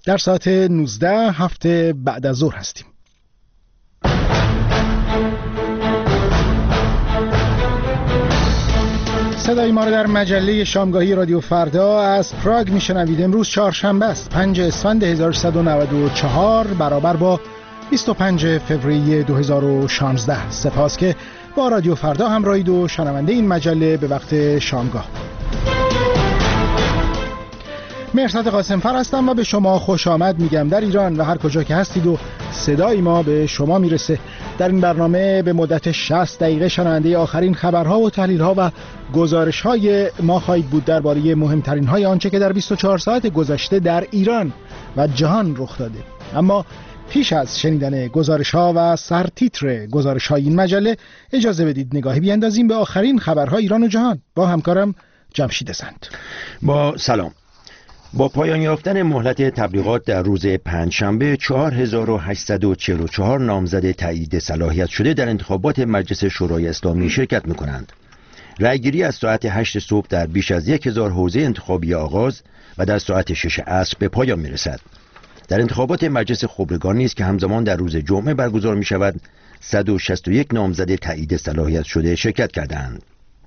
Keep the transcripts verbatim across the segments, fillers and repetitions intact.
در ساعت نوزده هفته بعد از ظهر هستیم. صدای ما رو در مجله شامگاهی رادیو فردا از پراگ میشنوید. امروز چهارشنبه است، پنج اسفند هزار و سیصد و نود و چهار برابر با بیست و پنج فوریه دو هزار و شانزده. سپاس که با رادیو فردا همراهید و شنونده این مجله به وقت شامگاه. مهرزاد قاسمفر هستم و به شما خوش آمد میگم در ایران و هر کجا که هستید و صدای ما به شما میرسه. در این برنامه به مدت شصت دقیقه شنونده آخرین خبرها و تحلیلها و گزارش‌های ما خواهید بود درباره مهمترین های آنچه که در بیست و چهار ساعت گذشته در ایران و جهان رخ داده. اما پیش از شنیدن گزارش‌ها و سرتیتر گزارش‌های این مجله اجازه بدید نگاهی بیاندازیم به آخرین خبرهای ایران و جهان با همکارم جمشید سند. با سلام. با پایان یافتن مهلت تبلیغات در روز پنجشنبه چهار هزار و هشتصد و چهل و چهار نامزد تایید صلاحیت شده در انتخابات مجلس شورای اسلامی شرکت می‌کنند. رأیگیری از ساعت هشت صبح در بیش از یک هزار حوزه انتخابی آغاز و در ساعت شش عصر به پایان می‌رسد. در انتخابات مجلس خبرگان نیز که همزمان در روز جمعه برگزار می‌شود صد و شصت و یک نامزد تایید صلاحیت شده شرکت کردند.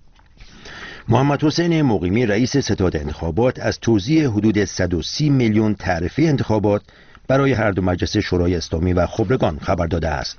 محمد حسین مقیمی رئیس ستاد انتخابات از توزیع حدود صد و سی میلیون تعرفه انتخابات برای هر دو مجلس شورای اسلامی و خبرگان خبر داده است.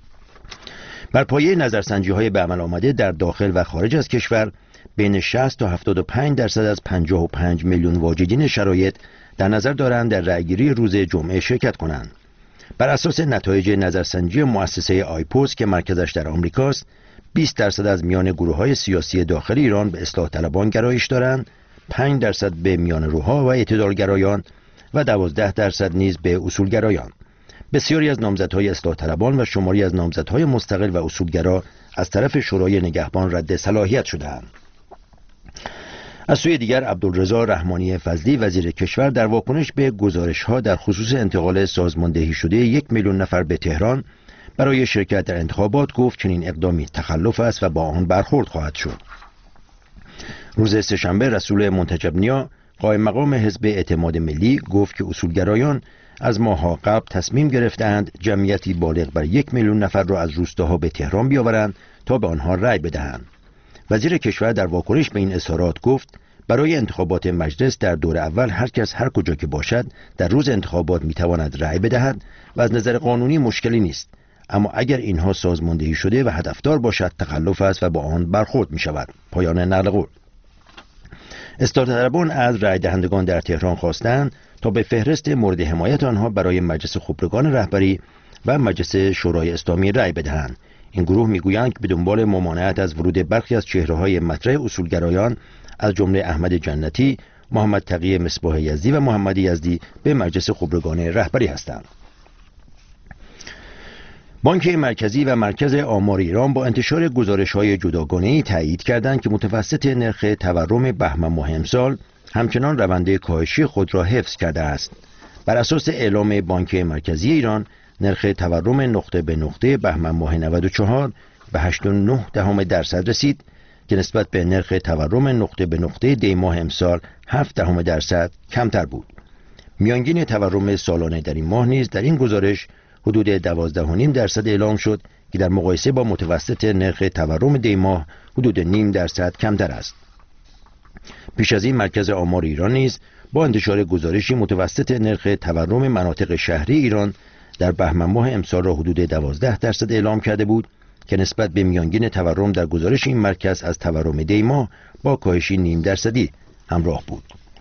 بر پایه نظرسنجی‌های به عمل آمده در داخل و خارج از کشور بین شصت تا هفتاد و پنج درصد از پنجاه و پنج میلیون واجدین شرایط در نظر دارند در رأیگیری روز جمعه شرکت کنند. بر اساس نتایج نظرسنجی مؤسسه آیپوس که مرکزش در آمریکاست، بیست درصد از میان گروه‌های سیاسی داخل ایران به اصلاح طلبان گرایش دارند، پنج درصد به میان روها و اعتدالگرایان و دوازده درصد نیز به اصولگرایان. بسیاری از نامزدهای اصلاح طلبان و شماری از نامزدهای مستقل و اصولگرا از طرف شورای نگهبان رد صلاحیت شدند. از سوی دیگر عبدالرضا رحمانی فضلی وزیر کشور در واکنش به گزارش‌ها در خصوص انتقال سازماندهی شده یک میلیون نفر به تهران برای شرکت در انتخابات گفت چنین اقدامی تخلف است و با آن برخورد خواهد شد. روز سه‌شنبه رسول منتجب نیا قائم مقام حزب اعتماد ملی گفت که اصولگرایان از ماه‌ها قبل تصمیم گرفتند جمعیتی بالغ بر یک میلیون نفر را از روستاها به تهران بیاورند تا به آنها رأی بدهند. وزیر کشور در واکنش به این اظهارات گفت برای انتخابات مجلس در دور اول هر کس هر کجا که باشد در روز انتخابات میتواند رأی بدهد و از نظر قانونی مشکلی نیست، اما اگر اینها سازماندهی شده و هدفدار باشد تخلف است و با آن برخورد می شود. پایان نقل قول. اصلاح طلبان از رای دهندگان در تهران خواستند تا به فهرست مورد حمایت آنها برای مجلس خبرگان رهبری و مجلس شورای اسلامی رای بدهند. این گروه میگویند که به دنبال ممانعت از ورود برخی از چهره‌های مطرح اصولگرایان از جمله احمد جنتی، محمد تقی مصباح یزدی و محمد یزدی به مجلس خبرگان رهبری هستند. بانک مرکزی و مرکز آمار ایران با انتشار گزارش‌های جداگانه‌ای تایید کردند که متوسط نرخ تورم بهمن ماه امسال همچنان روند کاهشی خود را حفظ کرده است. بر اساس اعلام بانک مرکزی ایران، نرخ تورم نقطه به نقطه بهمن ماه نود و چهار به هشت و نه دهم درصد رسید که نسبت به نرخ تورم نقطه به نقطه دی ماه امسال هفت دهم درصد کمتر بود. میانگین تورم سالانه در این ماه نیز در این گزارش حدود دوازده و نیم درصد اعلام شد که در مقایسه با متوسط نرخ تورم دی ماه حدود نیم درصد کمتر است. پیش از این مرکز آمار ایران نیز با انتشار گزارشی متوسط نرخ تورم مناطق شهری ایران در بهمن ماه امسال را حدود دوازده درصد اعلام کرده بود که نسبت به میانگین تورم در گزارش این مرکز از تورم دی ماه با کاهشی نیم درصدی همراه بود.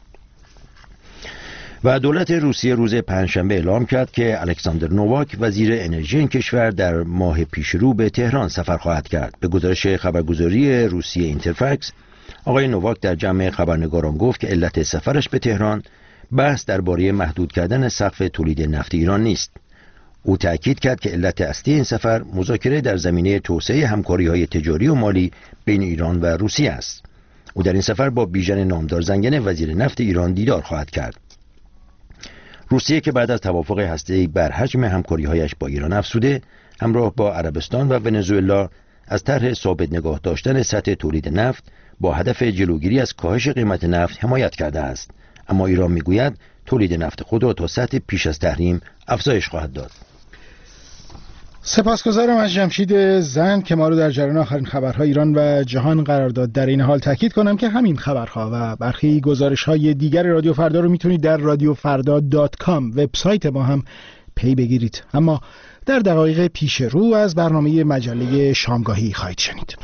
و دولت روسیه روز پنجشنبه اعلام کرد که الکساندر نوواک وزیر انرژی این کشور در ماه پیشرو به تهران سفر خواهد کرد. به گزارش خبرگزاری روسیه اینترفکس، آقای نوواک در جمع خبرنگاران گفت که علت سفرش به تهران بحث درباره محدود کردن سقف تولید نفت ایران نیست. او تأکید کرد که علت اصلی این سفر مذاکره در زمینه توسعه همکاری‌های تجاری و مالی بین ایران و روسیه است. او در این سفر با بیژن نامدار زنگنه وزیر نفت ایران دیدار خواهد کرد. روسیه که بعد از توافق هسته‌ای بر حجم همکاری‌هایش با ایران افزوده، همراه با عربستان و ونزوئلا از طرح ثابت نگاه داشتن سطح تولید نفت با هدف جلوگیری از کاهش قیمت نفت حمایت کرده است. اما ایران میگوید تولید نفت خود را تا سطح پیش از تحریم افزایش خواهد داد. سپاسگزارم از جمشید زند که ما رو در جریان آخرین خبرهای ایران و جهان قرار داد. در این حال تاکید کنم که همین خبرها و برخی گزارش‌های دیگر رادیو فردا رو میتونید در رادیو فردا دات کام وبسایت ما هم پی بگیرید. اما در دقایق پیش رو از برنامه مجله شامگاهی خواهید شنید.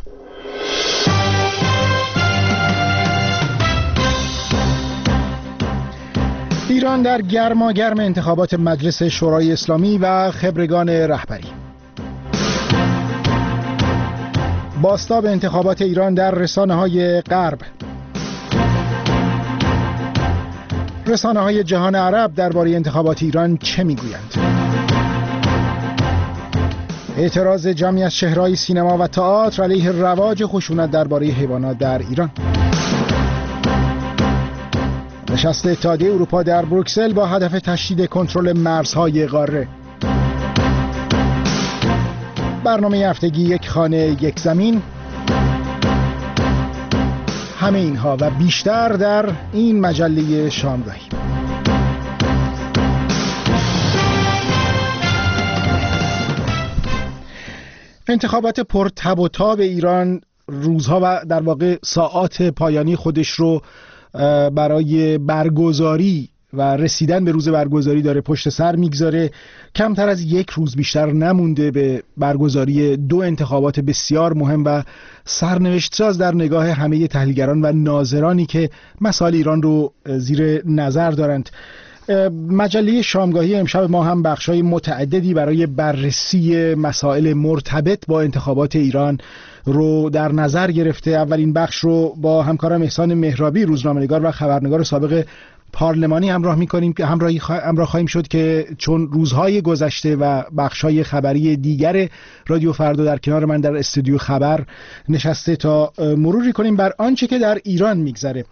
ایران در گرماگرم انتخابات مجلس شورای اسلامی و خبرگان رهبری. بازتاب انتخابات ایران در رسانه‌های غرب. رسانه‌های جهان عرب درباره انتخابات ایران چه میگویند؟ اعتراض جمعی از چهره‌های سینما و تئاتر علیه رواج خشونت درباره حیوانات در ایران. نشست اتحادیه اروپا در بروکسل با هدف تشدید کنترل مرزهای قاره. برنامه هفتگی یک خانه یک زمین. همه اینها و بیشتر در این مجله شامگاهی. انتخابات پرتب و تاب ایران روزها و در واقع ساعات پایانی خودش رو برای برگزاری و رسیدن به روز برگزاری داره پشت سر میگذاره. کمتر از یک روز بیشتر نمونده به برگزاری دو انتخابات بسیار مهم و سرنوشت ساز در نگاه همه تحلیلگران و ناظرانی که مسائل ایران رو زیر نظر دارند. مجله شامگاهی امشب ما هم بخشای متعددی برای بررسی مسائل مرتبط با انتخابات ایران رو در نظر گرفته. اولین بخش رو با همکارم احسان مهرابی روزنامه‌نگار و خبرنگار سابق پارلمانی همراه می‌کنیم که همراهی خوا... همراه خواهیم شد که چون روزهای گذشته و بخشای خبری دیگر رادیو فردا در کنار من در استودیو خبر نشسته تا مروری کنیم بر آنچه که در ایران میگذره.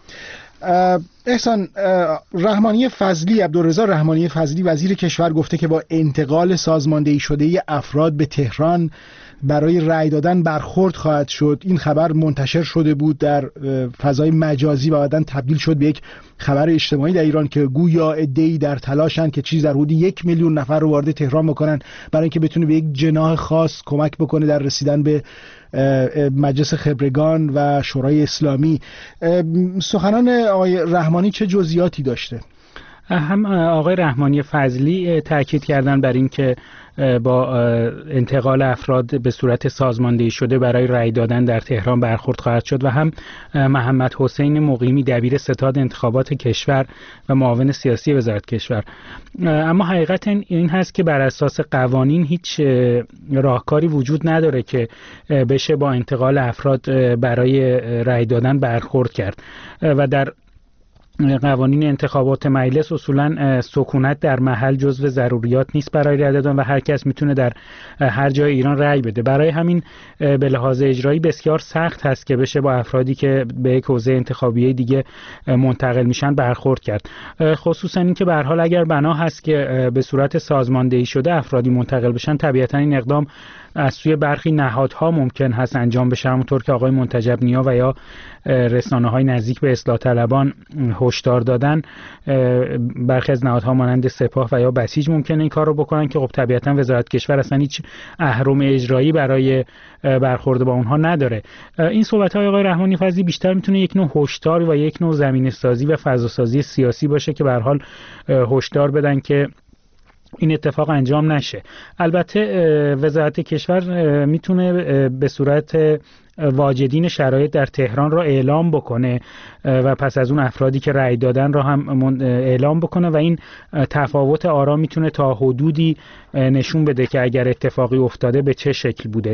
احسان، رحمانی فضلی عبدالرضا رحمانی فضلی وزیر کشور گفته که با انتقال سازماندهی شده افراد به تهران برای رأی دادن برخورد خواهد شد. این خبر منتشر شده بود در فضای مجازی و بعداً تبدیل شد به یک خبر اجتماعی در ایران که گویا عده‌ای در تلاشن که چیز در حدود یک میلیون نفر رو وارد تهران بکنن برای اینکه بتونه به یک جناح خاص کمک بکنه در رسیدن به مجلس خبرگان و شورای اسلامی. سخنان آقای رحمانی چه جزئیاتی داشته؟ هم آقای رحمانی فضلی تاکید کردن بر این که با انتقال افراد به صورت سازماندهی شده برای رأی دادن در تهران برخورد خواهد شد و هم محمد حسین مقیمی دبیر ستاد انتخابات کشور و معاون سیاسی وزارت کشور. اما حقیقت این هست که بر اساس قوانین هیچ راهکاری وجود نداره که بشه با انتقال افراد برای رأی دادن برخورد کرد و در قوانین انتخابات مجلس اصولا سکونت در محل جزو ضروریات نیست برای رأی دادن و هر کس میتونه در هر جای ایران رأی بده. برای همین به لحاظ اجرایی بسیار سخت هست که بشه با افرادی که به یک حوزه انتخابی دیگه منتقل میشن برخورد کرد. خصوصا اینکه به هر حال اگر بنا هست که به صورت سازماندهی شده افرادی منتقل بشن، طبیعتا این اقدام از سوی برخی نهادها ممکن هست انجام بشه، همونطور که آقای منتجب نیا و یا رسانه‌های نزدیک به اصلاح طلبان هشدار دادن. برخی از نهادها مانند سپاه و یا بسیج ممکنه این کار رو بکنن که خب طبیعتا وزارت کشور اصلا هیچ اهرم اجرایی برای برخورد با اونها نداره. این صحبت‌های آقای رحمانی فضلی بیشتر میتونه یک نوع هشدار و یک نوع زمینه‌سازی و فضاسازی سیاسی باشه که به هر حال هشدار بدن که این اتفاق انجام نشه. البته وزارت کشور میتونه به صورت واجدین شرایط در تهران را اعلام بکنه و پس از اون افرادی که رأی دادن را هم اعلام بکنه و این تفاوت آرا میتونه تا حدودی نشون بده که اگر اتفاقی افتاده به چه شکل بوده.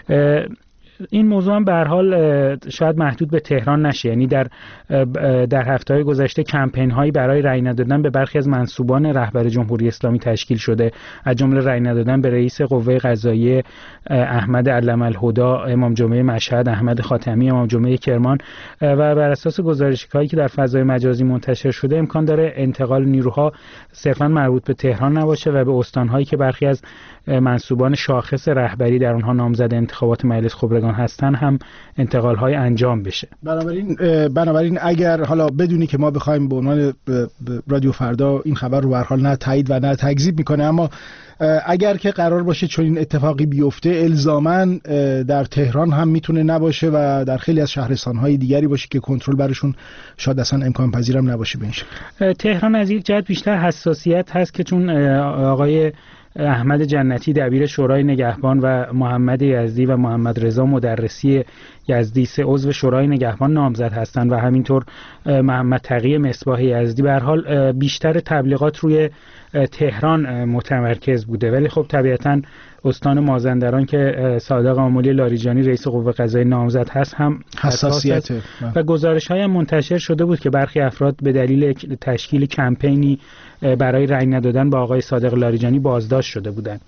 این موضوع هم به هر حال شاید محدود به تهران نشه، یعنی در در هفته‌های گذشته کمپین هایی برای رأی ندادن به برخی از منصوبان رهبر جمهوری اسلامی تشکیل شده، از جمله رأی ندادن به رئیس قوه قضاییه احمد علم الهدی، امام جمعه مشهد احمد خاتمی، امام جمعه کرمان و بر اساس گزارش‌هایی که در فضای مجازی منتشر شده امکان داره انتقال نیروها صرفاً مربوط به تهران نباشه و به استان‌هایی که برخی از منصوبان شاخص رهبری در اونها نامزد انتخابات مجلس خبرگان کارگردان هستن هم انتقال‌های انجام بشه. بنابراین بنابراین اگر حالا بدونی که ما بخوایم به عنوان رادیو فردا این خبر رو به هر حال نه تایید و نه تکذیب میکنه، اما اگر که قرار باشه چون این اتفاقی بیفته، الزاماً در تهران هم میتونه نباشه و در خیلی از شهرستان‌های دیگری باشه که کنترل برشون شاید اصلا امکان پذیرم نباشه. به این شکل تهران از یک جهت بیشتر حساسیت هست که چون آقای احمد جنتی دبیر شورای نگهبان و محمد یزدی و محمد رضا مدرسی یزدی سه عضو شورای نگهبان نامزد هستند و همینطور محمد تقی مصباح یزدی، به هر حال بیشتر تبلیغات روی تهران متمرکز بوده. ولی خب طبیعتاً استان مازندران که صادق آملی لاریجانی رئیس قوه قضاییه نامزد هست هم حساسیت و گزارش‌های منتشر شده بود که برخی افراد به دلیل تشکیل کمپینی برای رأی ندادن با آقای صادق لاریجانی بازداشت شده بودند.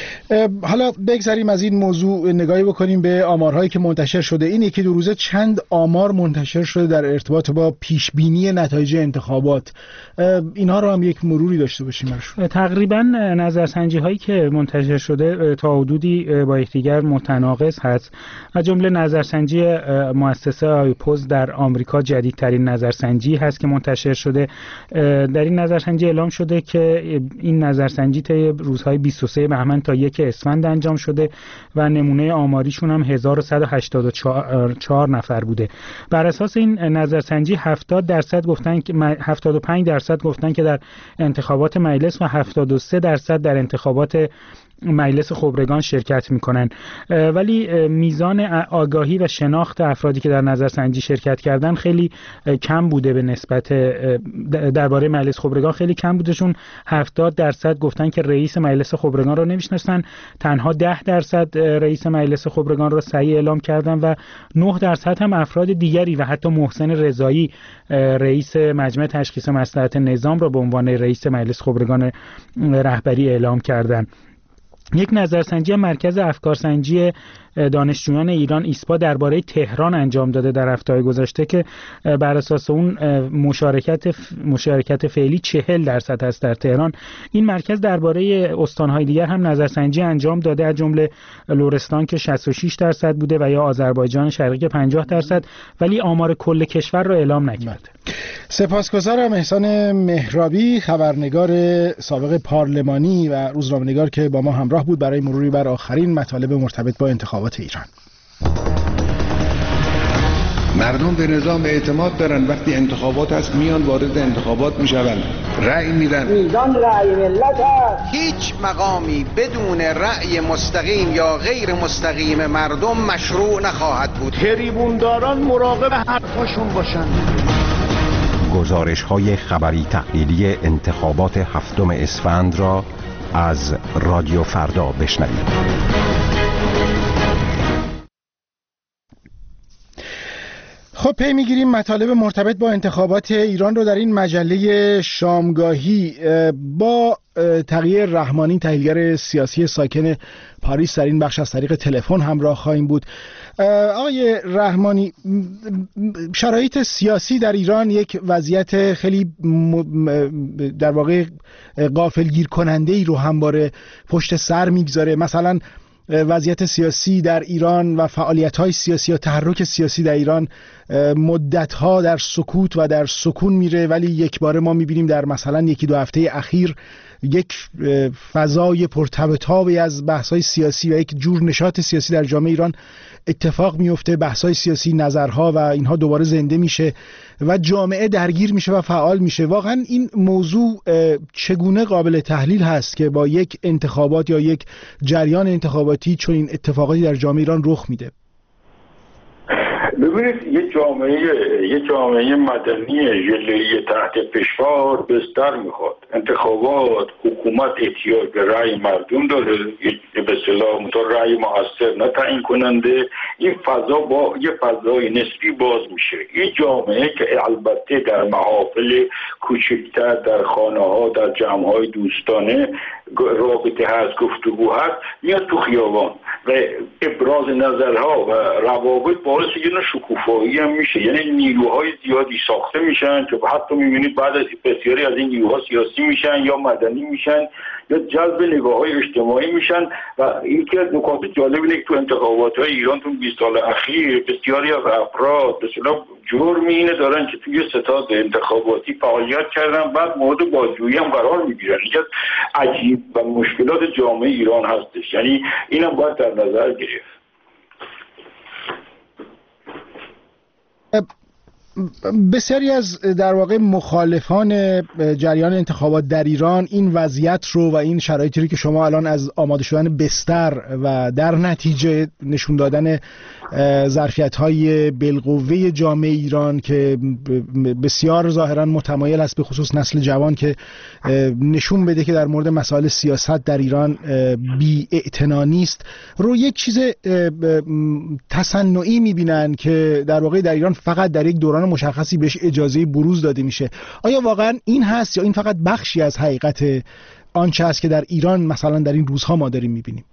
حالا بگذاریم از این موضوع نگاهی بکنیم به آمارهایی که منتشر شده. این یکی دو روزه چند آمار منتشر شده در ارتباط با پیشبینی نتایج انتخابات. اینها رو هم یک مروری داشته باشیم. تقریبا نظرسنجی هایی که منتشر شده تا حدودی با یکدیگر متناقض هست. از جمله نظرسنجی مؤسسه آیپوز در آمریکا جدیدترین نظرسنجی هست که منتشر شده. در این نظرسنجی اعلام شده که این نظرسنجی طی روزهای بیست و سه بهمن تا یک اسفند انجام شده و نمونه آماریشون هم هزار و صد و هشتاد و چهار نفر بوده. بر اساس این نظرسنجی هفتاد درصد گفتن که هفتاد و پنج درصد گفتن که در انتخابات مجلس و هفتاد و سه درصد در انتخابات مجلس خبرگان شرکت میکنن. ولی میزان آگاهی و شناخت افرادی که در نظرسنجی شرکت کردن خیلی کم بوده به نسبت درباره مجلس خبرگان خیلی کم بوده، چون هفتاد درصد گفتن که رئیس مجلس خبرگان رو نمیشناسن، تنها ده درصد رئیس مجلس خبرگان رو صحیح اعلام کردن و نه درصد هم افراد دیگری و حتی محسن رضایی رئیس مجمع تشخیص مصلحت نظام رو به عنوان رئیس مجلس خبرگان رهبری اعلام کردن. یک نظرسنجی مرکز افکارسنجی دانشجویان ایران ایسپا درباره تهران انجام داده در هفته‌های گذشته که بر اساس اون مشارکت مشارکت فعلی چهل درصد است در تهران. این مرکز درباره استان‌های دیگر هم نظرسنجی انجام داده، از جمله لرستان که شصت و شش درصد بوده و یا آذربایجان شرقی پنجاه درصد، ولی آمار کل کشور رو اعلام نکرده. سپاسگزارم احسان مهرابی، خبرنگار سابق پارلمانی و روزنامه‌نگار که با ما همراه بود برای مروری بر آخرین مطالب مرتبط با انتخابات ایران. مردم به نظام اعتماد دارن، وقتی انتخابات هست میان وارد انتخابات میشون، رأی میدن. میزان رأی ملت هست. هیچ مقامی بدون رأی مستقیم یا غیر مستقیم مردم مشروع نخواهد بود. تریبونداران مراقب حرفاشون باشن. گزارش‌های خبری تحلیلی انتخابات هفتم اسفند را از رادیو فردا بشنوید. خب پی میگیریم مطالب مرتبط با انتخابات ایران رو در این مجله شامگاهی با تقی رحمانی، تحلیلگر سیاسی ساکن پاریس، در این بخش از طریق تلفن همراه خواهیم بود. آقای رحمانی، شرایط سیاسی در ایران یک وضعیت خیلی در واقع غافلگیر کننده ای رو همواره پشت سر میگذاره. مثلا وضعیت سیاسی در ایران و فعالیت‌های سیاسی یا تحرک سیاسی در ایران مدت‌ها در سکوت و در سکون میره، ولی یک باره ما می‌بینیم در مثلا یکی دو هفته اخیر یک فضای پرتب‌وتابی از بحث‌های سیاسی و یک جور نشاط سیاسی در جامعه ایران اتفاق میفته. بحث‌های سیاسی، نظرها و اینها دوباره زنده میشه و جامعه درگیر میشه و فعال میشه. واقعا این موضوع چگونه قابل تحلیل هست که با یک انتخابات یا یک جریان انتخاباتی چون این اتفاقاتی در جامعه ایران رخ میده؟ ببینید، یه جامعه یه جامعه مدنی ژله‌ای تحت فشار بستر میخواد. انتخابات، حکومت احتیاج به رأی مردم داره، به اصطلاح تو رأی مؤثر نه تعیین کننده. این فضا با یه فضای نسبی باز میشه. این جامعه که البته در محافل کوچکتر، در خانه‌ها، در جمع‌های دوستانه رابطه هست، گفتگو هست، میاد تو خیابان. و ابراز نظرها و روابط باعث یه نوع شکوفایی هم میشه. یعنی نیروهای زیادی ساخته میشن که حتی میبینید بعد از بسیاری از این نیروها سیاسی میشن یا مدنی میشن یا جلب نگاه‌های اجتماعی میشن. و یکی از نکات جالب اینه که تو انتخابات‌های ایران تو بیست سال اخیر بسیاری از افراد به اصطلاح جرم اینه دارن که توی ستاد انتخاباتی فعالیت کردن، بعد مورد بازجویی هم قرار میگیرن. یکی از عجیب و مشکلات جامعه ایران هستش، یعنی اینم باید در نظر گرفت. بسیاری از در واقع مخالفان جریان انتخابات در ایران این وضعیت رو و این شرایطی رو که شما الان از آماده شدن بستر و در نتیجه نشون دادن ظرفیت‌های بالقوه جامعه ایران که بسیار ظاهراً متمایل است به خصوص نسل جوان که نشون بده که در مورد مسائل سیاست در ایران بی‌اعتنا نیست، رو یک چیز تصنعی می‌بینن که در واقع در ایران فقط در یک دوران مشخصی بهش اجازه بروز داده میشه. آیا واقعا این هست یا این فقط بخشی از حقیقت آنچه است که در ایران مثلا در این روزها ما داریم میبینیم؟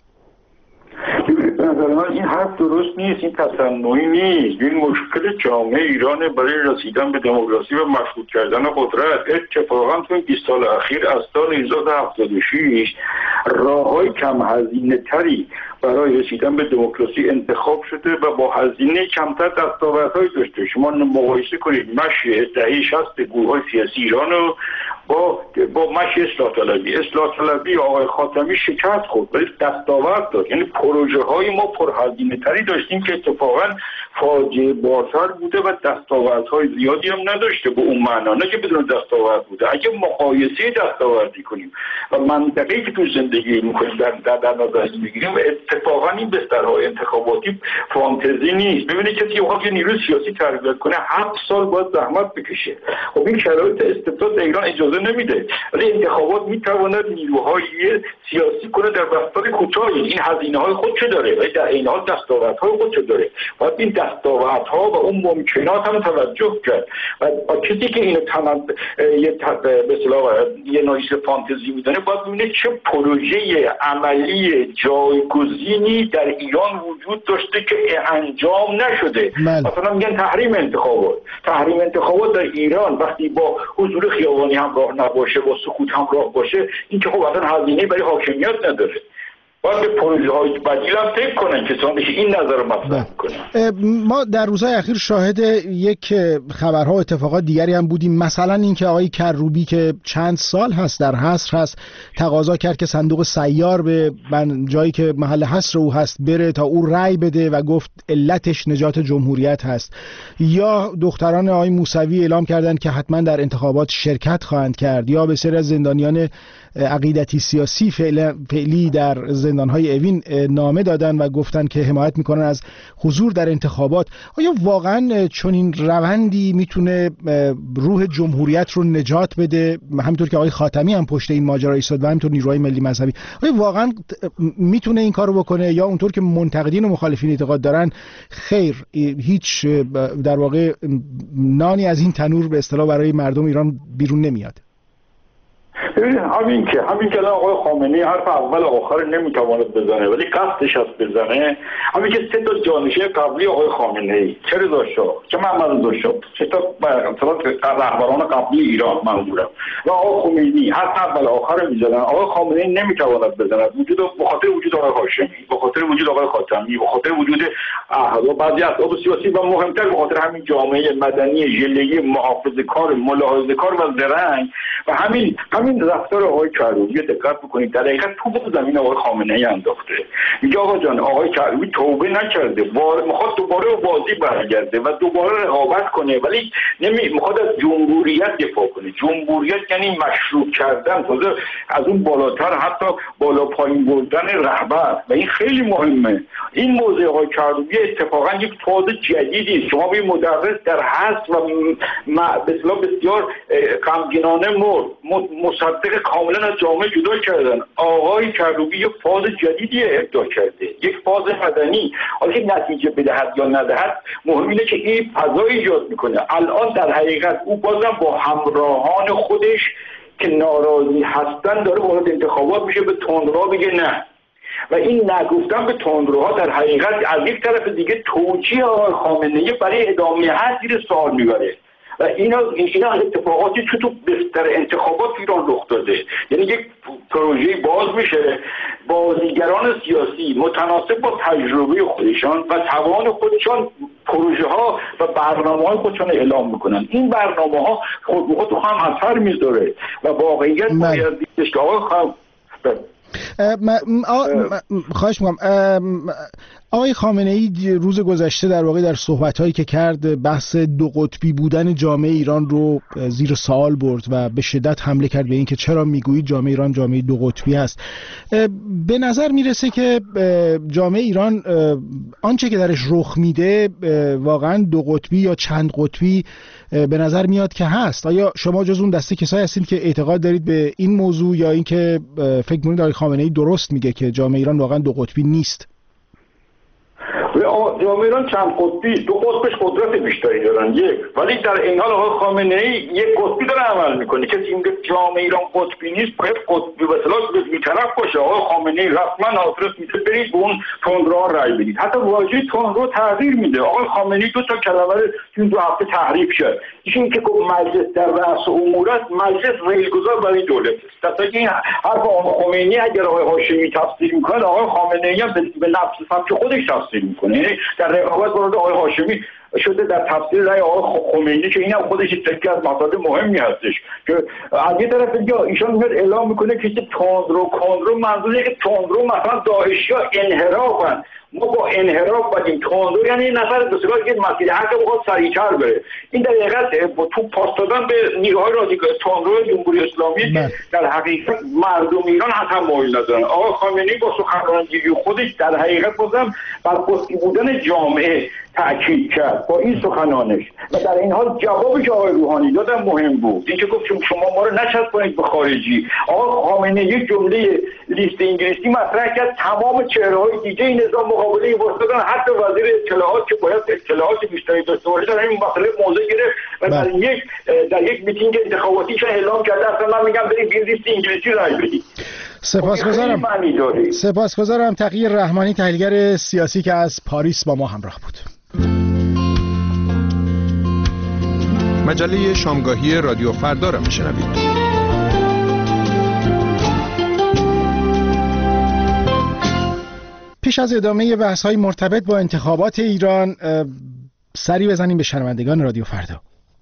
به نظر من این حرف درست نیست، این تصنعی نیست. این مشکل جامعه ایرانه برای رسیدن به دموکراسی و مشروط کردن قدرت. اتفاقا تو بیست سال اخیر از سال هزار و نهصد و هفتاد و شش راه‌های کم هزینه تری برای رسیدن به دموکراسی انتخاب شده و با هزینه کمتر دستاوردهایی داشته. شما مقایسه کنید مشی دهه شصت گروه‌های سیاسی ایران رو با با مشی اصلاح طلبی. اصلاح طلبی آقای خاتمی شکست خورد ولی دستاورد داد. یعنی پروژه‌های ما پرهزینه تری داشتیم که اتفاقا فاجعه بارتر بوده و دستاوردهای زیادی هم نداشته به اون معنا، نه که بدون دستاورد بوده. اگه مقایسه دستاوردی کنیم و منطقه‌ای که تو زندگی می‌کنیم در در, در نظر بگیریم، اتفاقا این بسترهای انتخاباتی فانتزی نیست. ببینید کسی وقتی یه نیروی سیاسی تربیت کنه هفت سال باید زحمت بکشه. خب این شرایط استبداد در ایران اجازه نمیده، ولی انتخابات میتواند نیروهای سیاسی کنه در بستر کوتاهی. این هزینه‌های خودشو داره ولی در این حال دستاوردهای خودشو داره. باید این دستاوردها و اون ممکنات هم توجه کرد و با کسی که اینو تمام یه به اصطلاح یه نوعی فانتزی میدونه باید ببینه چه پروژه عملی جایگزینی در ایران وجود داشته که انجام نشده. مل. مثلا میگن تحریم انتخابات. تحریم انتخابات در ایران وقتی با حضور خیابانی همراه نباشه، با سکوت همراه باشه، این که خب اصلا هزینه برای حاکمیت نداره. باید به پروژه های بدیل هم فکر کنن که سان بشه این نظر رو مطرح کنن. ما در روزهای اخیر شاهد یک خبرها و اتفاقات دیگری هم بودیم، مثلا اینکه آقای کروبی که چند سال هست در حصر هست تقاضا کرد که صندوق سیار به جایی که محل حصر او هست بره تا او رأی بده و گفت علتش نجات جمهوریت هست. یا دختران آقای موسوی اعلام کردند که حتما در انتخابات شرکت خواهند کرد. یا بسیاری از زندانیان عقیدتی سیاسی فعلی در زندانهای اوین نامه دادن و گفتن که حمایت میکنن از حضور در انتخابات. آیا واقعا چنین روندی میتونه روح جمهوریت رو نجات بده؟ همینطور که آقای خاتمی هم پشت این ماجرا ایستاد و همینطور نیروهای ملی مذهبی. آیا واقعا میتونه این کارو بکنه یا اونطور که منتقدین و مخالفین اعتقاد دارن خیر هیچ در واقع نانی از این تنور به اصطلاح برای مردم ایران بیرون نمیاد؟ همین که همین که آقای خامنه‌ای حرف اول آخر نمیتواند بزنه ولی قصدش هست بزنه. همین که سه تا جانشین قبلی آقای خامنه‌ای، چه رضا شاه، چه محمد رضا شاه، سه تا رهبران قبلی ایران منظورم و آقای خمینی حرف اول آخر میزنن. آقای خامنه‌ای نمیتواند بزنه وجود به خاطر وجود آقای هاشمی، به خاطر وجود آقای خاتمی، به خاطر وجود احزاب بعضی احزاب سیاسی و مهمتر به خاطر همین جامعه مدنی ژله‌ای محافظه‌کار ملاحظه‌کار و زرنگ و همین همین رفتار آقای کروبی دقت بکنید در حقیقت تو زمین آقای خامنه‌ای انداخته. میگه آقا جان آقای کروبی توبه نکرده، بار میخواد دوباره بازی برگرده و دوباره رقابت کنه ولی نمی میخواد از جمهوریت دفاع کنه. جمهوریت یعنی مشروع کردن، تازه از اون بالاتر حتی بالا پایین بردن رهبر و این خیلی مهمه. این موضوع آقای کروبی اتفاقا یک فاز جدیدی است. شما به مدرس در حذف و به اصطلاح بسیار غمگینانه مرد، مصدق کاملا از جامعه جدا کردن. آقای کروبی یک فاز جدیدی ابداع کرده، یک فاز مدنی. حالا که نتیجه بدهد یا ندهد مهم اینه که این فضا ایجاد میکنه. الان در حقیقت او بازم با همراهان خودش که ناراضی هستن داره وارد انتخابات میشه، به تندرو بگه نه و این نگفتن به تندروها در حقیقت از یک طرف دیگه توجیه آقای خامنه‌ای برای ادامه هر زیر سوال میبره و اینا اینا اتفاقاتی که تو بستر انتخابات ایران رخ داده. یعنی یک پروژه باز میشه، بازیگران سیاسی متناسب با تجربه خودشان و توان خودشان پروژه ها و برنامه های خودشان اعلام میکنن. این برنامه ها خود به خود هم اثر میذاره و واقعیت باید دیدش که آقای خواهش میکنم آقای خامنه‌ای روز گذشته در واقع در صحبت‌هایی که کرد بحث دو قطبی بودن جامعه ایران رو زیر سوال برد و به شدت حمله کرد به این که چرا میگویید جامعه ایران جامعه دو قطبی است. به نظر میرسه که جامعه ایران آنچه که درش رخ میده واقعا دو قطبی یا چند قطبی به نظر میاد که هست. آیا شما جز اون دسته کسایی هستید که اعتقاد دارید به این موضوع یا اینکه فکر می‌کنید آقای خامنه‌ای درست میگه که جامعه ایران واقعا دو قطبی نیست؟ جامعه ایران چند قطبی، دو قطبش قدرت بیشتری دارن یک، ولی در این حال آقای خامنه‌ای یک قطبی داره عمل میکنه. کسی میگه جامعه ایران قطبی نیست باید قطبی به اصطلاح بی‌طرف باشه. آقای خامنه‌ای رسما آدرس میده برید به اون تندروها رأی بدید. حتی واژه تندرو تغییر میده. آقای خامنه‌ای دو تا کلمه تو این دو هفته تحریف شد. این که گفت مجلس در رأس امور است، مجلس ریلگذار برای دولت است. تا این حرف آقای خمینی اگر آقای هاشمی تفسیر میکنه، آقای خامنه‌ای هم به نفس سبک خودش تفسیر میکنه. یعنی در رقابت با آقای هاشمی شده در تفسیر رأی آقای خمینی که اینم خودش تکه از مسائل مهمی هستش که از یه طرف دیگه ایشان میاد اعلام میکنه که تندرو کندرو منظوره که تندرو مثلا داعشی‌ها انحرافن، ما با انحراف بدیم. تندرو یعنی نفر بسیار که مسیر حق بخواد سریعتر بره. این در حقیقت تو پاس دادن به نیروهای رادیکال تندرو جمهوری اسلامی که در حقیقت مردم ایران هم مایل ندارن. آقای خامنه‌ای با سخنرانی خودش در حقیقت بازم بر قطبی بودن جامعه تأکید کرد با این سخنانش و در این حال جوابی که آقای روحانی دادن مهم بود. این که گفت شما ما رو نچسبونید به خارجی. آقای خامنه‌ای یک جمله لیست انگلیسی مطرح کرد تمام چهره‌های دیگه این نظام مقابله این واسطه حتی وزیر اطلاعات که باید اطلاعات بیشتری داشته باشه در این مسئله موضع گرفت و در یک در یک میتینگ انتخاباتی که اعلام کرده اصلا من میگم برید این لیست انگلیسی رای بدید. سپاسگزارم. سپاسگزارم تقی رحمانی تحلیلگر سیاسی که از پاریس با ما همراه بود. مجله شامگاهی رادیو فردا را میشنوید. پیش از ادامه بحث‌های مرتبط با انتخابات ایران سری بزنیم به شنوندگان رادیو فردا.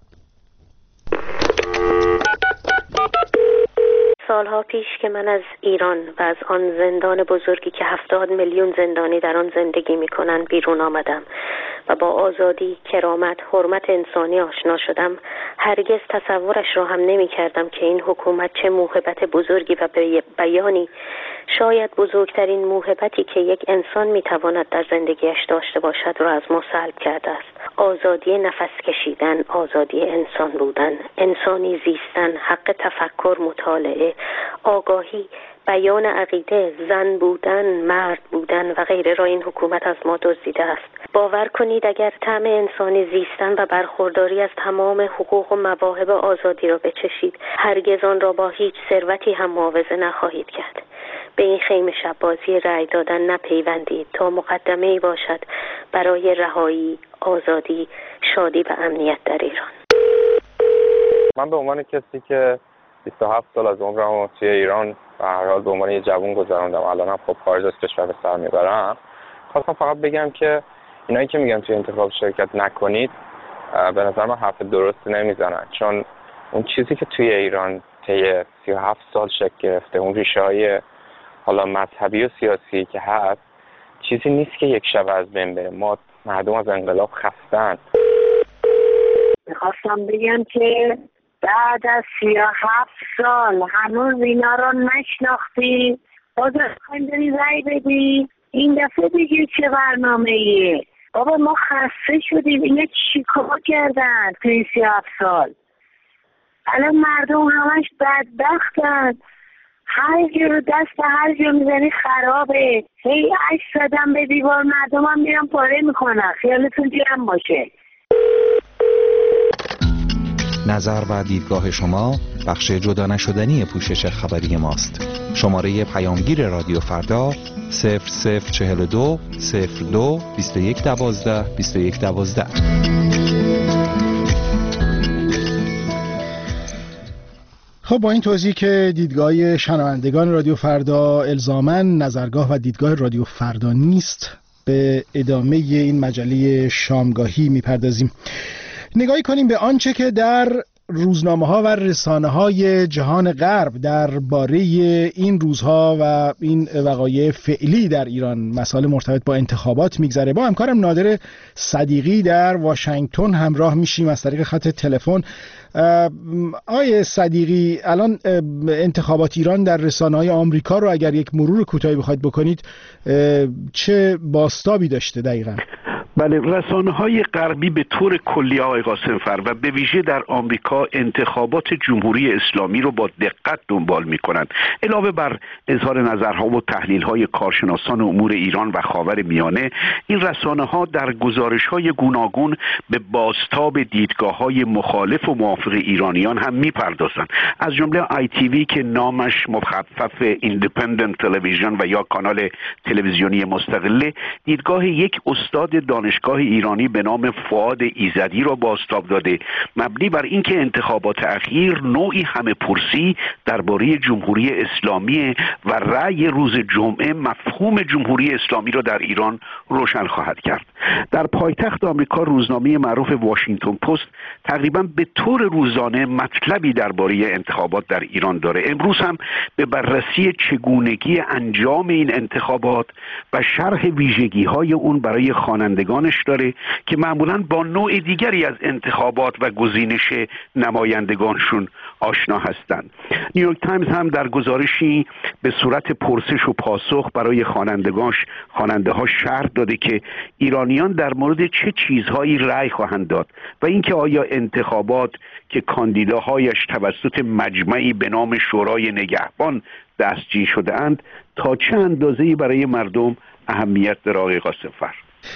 سالها پیش که من از ایران و از آن زندان بزرگی که هفتاد میلیون زندانی در آن زندگی می‌کنند بیرون آمدم و با آزادی، کرامت، حرمت انسانی آشنا شدم، هرگز تصورش را هم نمی‌کردم که این حکومت چه موهبت بزرگی و بیانی، شاید بزرگترین موهبتی که یک انسان می‌تواند در زندگیش داشته باشد را از ما سلب کرده است. آزادی نفس کشیدن، آزادی انسان بودن، انسانی زیستن، حق تفکر، مطالعه، آگاهی، بیان عقیده، زن بودن، مرد بودن و غیره را این حکومت از ما دزدیده است. باور کنید اگر طعم انسانی زیستن و برخورداری از تمام حقوق و مواهب آزادی را بچشید، هرگز آن را با هیچ ثروتی هم معاوضه نخواهید کرد. به این خیمه شبازی رأی دادن نپیوندید تا مقدمه‌ای باشد برای رهایی، آزادی، شادی و امنیت در ایران. من به عنوان کسی که بیست و هفت سال از عمرم توی ایران و هر حال به عنوان یه جوان گذراندم، الانم خب خارج از کشور به سر میبرم، خواستم فقط بگم که اینایی که میگن توی انتخاب شرکت نکنید به نظر من حرف درستی نمیزنن، چون اون چیزی که توی ایران طی سی و هفت سال شکل گرفته، اون ریشه‌های حالا مذهبی و سیاسی که هست، چیزی نیست که یک شب از بین بره. ما مردم از انقلاب خستن. میخواستم بگم که بعد از سی و هفت سال هنوز اینا رو نشناختی، بازم خواهیم بری رای بدی. این دفعه دیگه چه برنامه ایه؟ بابا ما خسته شدیم. اینا چی کار کردن تو این سی و هفت سال؟ الان مردم همش بدبختن، هر جا رو دست هر جا میزنی خرابه. هی عکس زدم به دیوار، مردم هم میرن پاره میکنن. خیالتون جمع باشه. نظر و دیدگاه شما بخش جدا نشدنی پوشش خبری ماست. شماره پیامگیر رادیو فردا صفر صفر چهل و دو صفر دو بیست و یک دوازده بیست و یک دوازده. خب با این توضیح که دیدگاه شنوندگان رادیو فردا الزاماً نظرگاه و دیدگاه رادیو فردا نیست، به ادامه این مجله شامگاهی میپردازیم. نگاهی کنیم به آنچه که در روزنامه‌ها و رسانه‌های جهان غرب درباره این روزها و این وقایع فعلی در ایران، مسائل مرتبط با انتخابات میگذره. با همکارم نادر صدیقی در واشنگتن همراه میشیم از طریق خط تلفن. آقای صدیقی، الان انتخابات ایران در رسانه‌های آمریکا رو اگر یک مرور کوتاهی بخواید بکنید، چه بازتابی داشته دقیقاً؟ بله، رسانه‌های غربی به طور کلی آقای قاسم‌فر و به ویژه در آمریکا انتخابات جمهوری اسلامی رو با دقت دنبال می‌کنند. علاوه بر اظهار نظرها و تحلیل‌های کارشناسان امور ایران و خاورمیانه، این رسانه‌ها در گزارش‌های گوناگون به بازتاب دیدگاه‌های مخالف و موافق ایرانیان هم می‌پردازند. از جمله آی تی وی که نامش مخفف ایندیپندنت تلویزیون و یا کانال تلویزیونی مستقله، دیدگاه یک استاد دانشگاه ایرانی به نام فؤاد ایزدی را بازتاب داده، مبنی بر اینکه انتخابات اخیر نوعی همه پرسی درباره جمهوری اسلامی و رأی روز جمعه مفهوم جمهوری اسلامی را در ایران روشن خواهد کرد. در پایتخت آمریکا روزنامه معروف واشنگتن پست تقریبا به طور روزانه مطلبی درباره انتخابات در ایران داره. امروز هم به بررسی چگونگی انجام این انتخابات و شرح ویژگی‌های اون برای خوانندگان داره که معمولاً با نوع دیگری از انتخابات و گزینش نمایندگانشون آشنا هستند. نیویورک تایمز هم در گزارشی به صورت پرسش و پاسخ برای خوانندگانش خواننده ها شرح داده که ایرانیان در مورد چه چیزهایی رأی خواهند داد و اینکه آیا انتخابات که کاندیداهایش توسط مجمعی به نام شورای نگهبان دستگیر شده اند تا چه اندازه‌ای برای مردم اهمیت داره. آقای قاسم‌فر،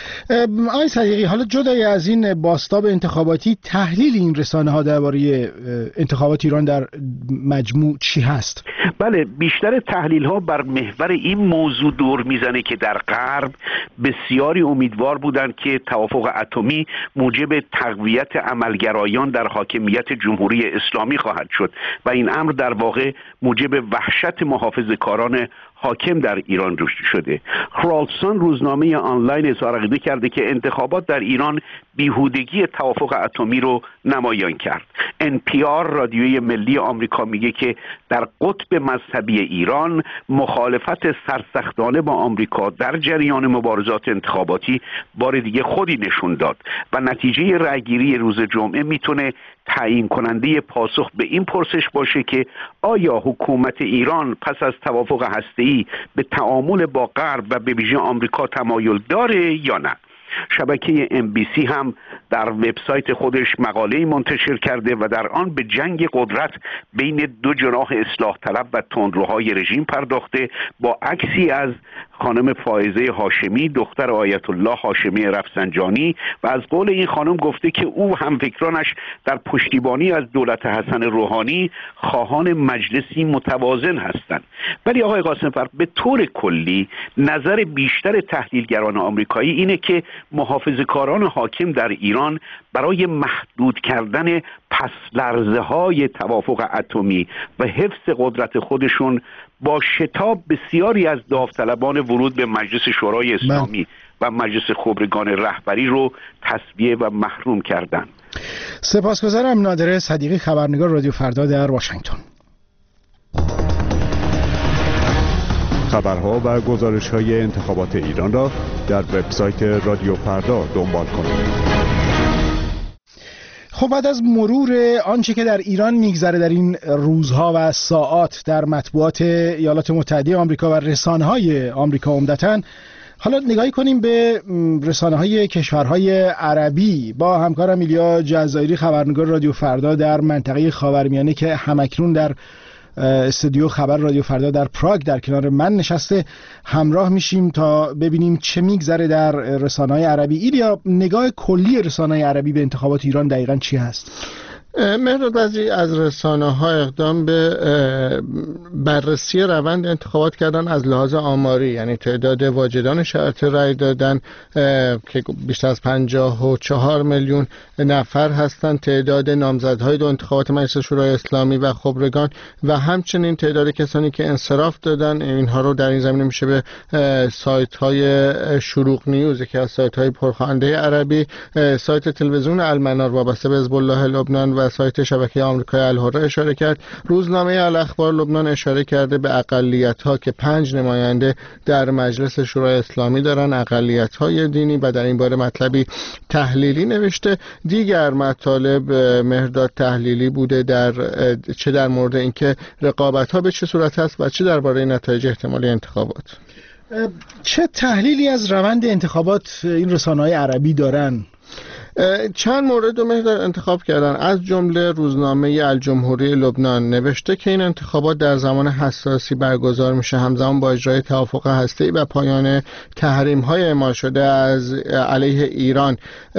آقای صدیقی، حالا جدای از این بازتاب انتخاباتی، تحلیل این رسانه ها درباره انتخابات ایران در مجموع چی هست؟ بله، بیشتر تحلیل ها بر محور این موضوع دور میزنه که در غرب بسیاری امیدوار بودند که توافق اتمی موجب تقویت عملگرایان در حاکمیت جمهوری اسلامی خواهد شد و این امر در واقع موجب وحشت محافظه‌کاران حاکم در ایران شده. خرالسان روزنامه آنلاین اظهار عقیده کرده که انتخابات در ایران بیهودگی توافق اتمی رو نمایان کرد. ان پی آر رادیوی ملی آمریکا میگه که در قطب مذهبی ایران مخالفت سرسختانه با آمریکا در جریان مبارزات انتخاباتی بار دیگه خودی نشون داد و نتیجه رأیگیری روز جمعه میتونه تعیین کننده پاسخ به این پرسش باشه که آیا حکومت ایران پس از توافق هسته‌ای به تعامل با غرب و به ویژه آمریکا تمایل داره یا نه. شبکه ام بی سی هم در وبسایت خودش مقاله‌ای منتشر کرده و در آن به جنگ قدرت بین دو جناح اصلاح طلب و تندروهای رژیم پرداخته با عکسی از خانم فائزه هاشمی دختر آیت الله هاشمی رفسنجانی و از قول این خانم گفته که او هم فکرانش در پشتیبانی از دولت حسن روحانی خواهان مجلسی متوازن هستند. ولی آقای قاسم‌فر، به طور کلی نظر بیشتر تحلیلگران آمریکایی اینه که محافظه‌کاران حاکم در ایران برای محدود کردن پس لرزه های توافق اتمی و حفظ قدرت خودشون با شتاب بسیاری از داوطلبان ورود به مجلس شورای اسلامی من. و مجلس خبرگان رهبری رو تصفیه و محروم کردند. سپاسگزارم. نادر صدیقی، خبرنگار رادیو فردا در واشنگتن. خبرها و گزارش‌های انتخابات ایران را در وبسایت رادیو فردا دنبال کنید. خب بعد از مرور آنچه که در ایران میگذره در این روزها و ساعات در مطبوعات ایالات متحده آمریکا و رسانه‌های آمریکا عمدتاً، حالا نگاهی کنیم به رسانه‌های کشورهای عربی با همکارم ایلیا جزایری، خبرنگار رادیو فردا در منطقه خاورمیانه که همکنون در استودیو خبر رادیو فردا در پراگ در کنار من نشسته. همراه میشیم تا ببینیم چه میگذره در رسانه‌های عربی. ایلیا، نگاه کلی رسانه‌های عربی به انتخابات ایران دقیقاً چی هست؟ مهرداد، بعضی از رسانه‌ها اقدام به بررسی روند انتخابات کردن از لحاظ آماری، یعنی تعداد واجدان شرط رأی دادن که بیشتر از پنجاه و چهار میلیون نفر هستند، تعداد نامزدهای دو انتخابات مجلس شورای اسلامی و خبرگان و همچنین تعداد کسانی که انصراف دادن. اینها رو در این زمینه میشه به سایت‌های شروق نیوز که از سایت‌های پرخواننده عربی، سایت تلویزیون المنار وابسته به حزب الله لبنان و سایت شبکه آمریکای الحره اشاره کرد. روزنامه الاخبار لبنان اشاره کرده به اقلیت‌ها که پنج نماینده در مجلس شورای اسلامی دارن، اقلیت‌های دینی، و در این باره مطلبی تحلیلی نوشته. دیگر مطالب مهرداد تحلیلی بوده در چه در مورد اینکه رقابت‌ها به چه صورت است و چه درباره نتایج احتمالی انتخابات. چه تحلیلی از روند انتخابات این رسانه‌های عربی دارن؟ چند مورد رو مهرداد انتخاب کردن. از جمله روزنامه الجمهوری لبنان نوشته که این انتخابات در زمان حساسی برگزار میشه، همزمان با اجرای توافق هسته‌ای و پایان تحریم‌های اعمال شده از علیه ایران.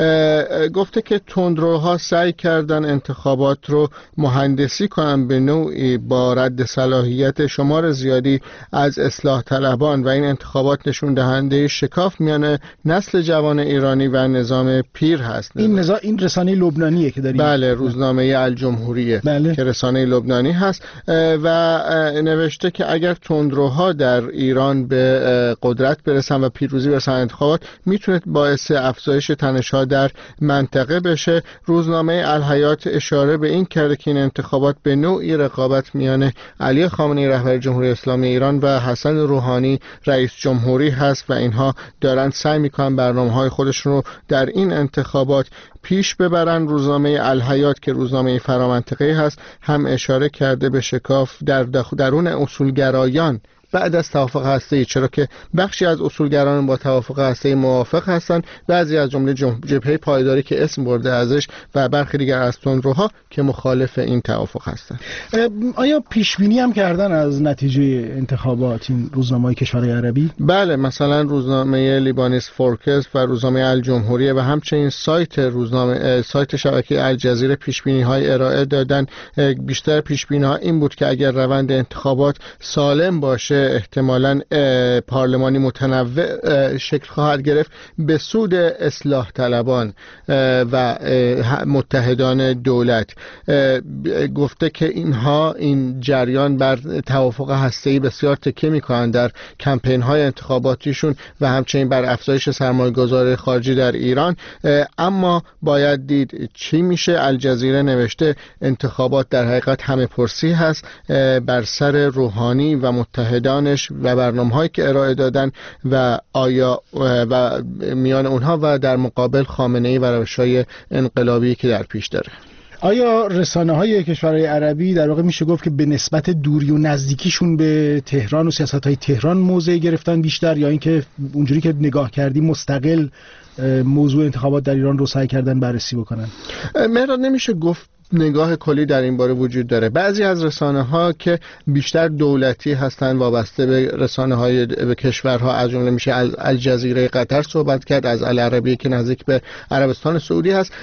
گفته که تندروها سعی کردن انتخابات رو مهندسی کنن به نوعی با رد صلاحیت شمار زیادی از اصلاح طلبان و این انتخابات نشون دهنده شکاف میان نسل جوان ایرانی و نظام پیر هست. این نزا این رسانه لبنانیه که داریم. بله، روزنامه الجمهوریه بله. که رسانه لبنانی هست و نوشته که اگر تندروها در ایران به قدرت برسن و پیروزی برسن انتخابات، میتونه باعث افزایش تنش‌ها در منطقه بشه. روزنامه الحیات اشاره به این کرده که این انتخابات به نوعی رقابت میان علی خامنه‌ای رهبر جمهوری اسلامی ایران و حسن روحانی رئیس جمهوری هست و اینها دارن سعی میکنن برنامه‌های خودشون رو در این انتخابات پیش ببرن. روزنامه الحیات که روزنامه فرامنطقه‌ای هست هم اشاره کرده به شکاف در درون اصولگرایان بعد از توافق هسته‌ای، چرا که بخشی از اصولگران با توافق هسته‌ای موافق هستند، بعضی از جمله جبهه پایداری که اسم برده ازش و برخی دیگر از تندروها که مخالف این توافق هستند. آیا پیش بینی هم کردن از نتیجه انتخابات این روزنامه‌های کشورهای عربی؟ بله، مثلا روزنامه لیبانیس فورکس و روزنامه الجمهوریه و همچنین سایت روزنامه سایت شبکه الجزیره پیش بینی‌های ارائه دادن. بیشتر پیش بینی‌ها این بود که اگر روند انتخابات سالم باشه، احتمالاً پارلمانی متنوع شکل خواهد گرفت به سود اصلاح طلبان و متحدان دولت. گفته که اینها این جریان بر توافق هسته‌ای بسیار تکیه می‌کنند در کمپین‌های انتخاباتیشون و همچنین بر افزایش سرمایه‌گذاری خارجی در ایران. اما باید دید چی میشه. الجزیره نوشته انتخابات در حقیقت همه پرسی هست بر سر روحانی و متحدان و برنامه‌هایی که ارائه دادن و آیا و میان اونها و در مقابل خامنه‌ای و روش‌های انقلابی که در پیش داره. آیا رسانه‌های کشورهای عربی در واقع میشه گفت که به نسبت دوری و نزدیکیشون به تهران و سیاست‌های تهران موضع گرفتن بیشتر، یا اینکه اونجوری که نگاه کردی مستقل موضوع انتخابات در ایران رو سعی کردن بررسی بکنن؟ مهرداد، نمیشه گفت نگاه کلی در این باره وجود داره. بعضی از رسانه‌ها که بیشتر دولتی هستند وابسته به رسانه‌های به کشورها، از جمله میشه از الجزیره قطر صحبت کرد، از العربیه که نزدیک به عربستان سعودی هست.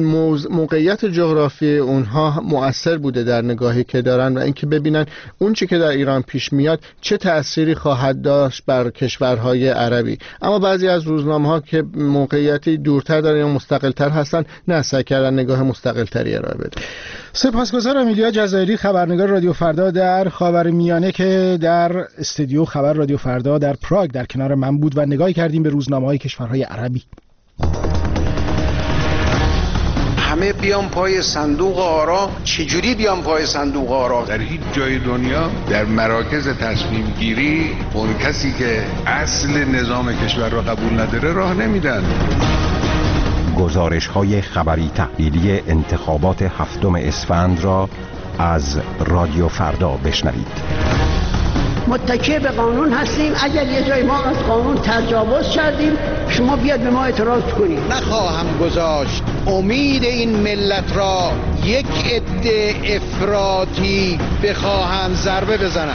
موقعیت جغرافی اونها مؤثر بوده در نگاهی که دارن و اینکه ببینن اون چی که در ایران پیش میاد چه تأثیری خواهد داشت بر کشورهای عربی. اما بعضی از روزنامه‌ها که موقعیتی دورتر دارن یا مستقل‌تر هستن، نه، سعی کردن نگاه مستقل‌تری ارائه بدن. سپاسگزارم. ایلیا جزایری، خبرنگار رادیو فردا در خاورمیانه که در استودیو خبر رادیو فردا در پراگ در کنار من بود و نگاهی کردیم به روزنامه‌های کشورهای عربی. همه بیان پای صندوق آرا. چجوری بیان پای صندوق آرا؟ در هیچ جای دنیا در مراکز تصمیم گیری اون کسی که اصل نظام کشور را قبول نداره راه نمیدن. گزارش‌های خبری تحلیلی انتخابات هفتم اسفند را از رادیو فردا بشنوید. متکی به قانون هستیم. اگر یه جای ما از قانون تجاوز کردیم، شما بیاد به ما اعتراض کنید. نخواهم گذاشت امید این ملت را یک عده افراطی بخواهند ضربه بزنند.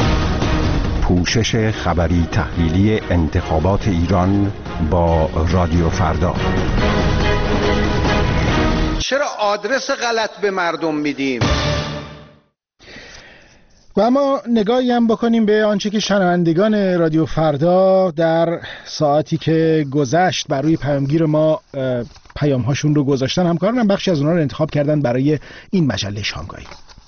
پوشش خبری تحلیلی انتخابات ایران با رادیو فردا. چرا آدرس غلط به مردم میدیم؟ و اما نگاهی هم بکنیم به آنچه که شنوندگان رادیو فردا در ساعتی که گذشت بر روی پیامگیر ما پیام هاشون رو گذاشتن. همکارانم بخشی از اونها رو انتخاب کردن برای این مجله شامگاهی.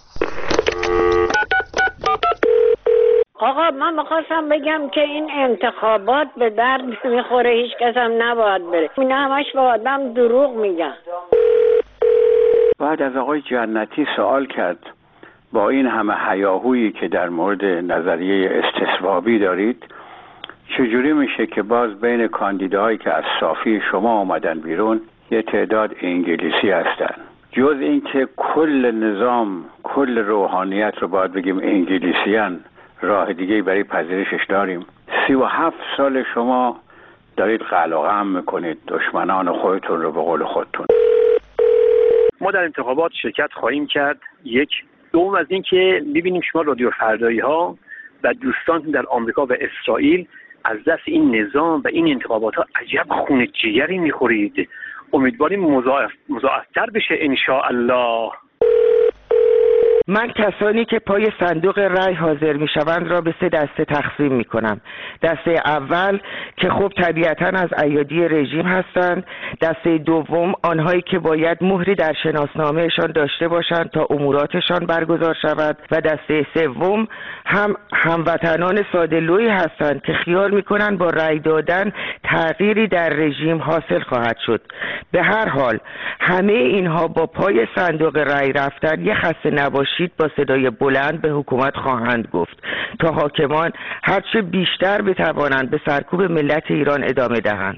آقا من میخواستم بگم که این انتخابات به درد میخوره، هیچ کس هم نباید بره، اینا همش با آدم دروغ میگن. بعد از آقای جنتی سوال کرد با این همه هیاهویی که در مورد نظریه استصوابی دارید چجوری میشه که باز بین کاندیداهایی که از صافی شما آمدن بیرون یه تعداد انگلیسی هستن؟ جز اینکه کل نظام کل روحانیت رو باید بگیم انگلیسیان، راه دیگه برای پذیرشش داریم؟ سی و هفت سال شما دارید قلع و قم میکنید دشمنان خودتون رو به قول خودتون. ما در انتخابات شرکت خواهیم کرد. یک دوم از این که ببینیم شما رادیو فردایی ها و دوستان در آمریکا و اسرائیل از دست این نظام و این انتخابات ها عجب خون جگری میخورید. امیدواریم مضاعف مضاعفتر بشه ان شاء الله. من کسانی که پای صندوق رای حاضر می شوند را به سه دسته تقسیم می کنم. دسته اول که خب طبیعتاً از ایادی رژیم هستند. دسته دوم آنهایی که باید مهری در شناسنامهشان داشته باشند تا اموراتشان برگزار شود و دسته سوم هم هموطنان ساده‌لویی هستند که خیال می کنند با رای دادن تغییری در رژیم حاصل خواهد شد. به هر حال همه اینها با پای صندوق رای رفتن یه خسته نباشید با صدای بلند به حکومت خواهند گفت تا حاکمان هرچه بیشتر بتوانند به سرکوب ملت ایران ادامه دهند.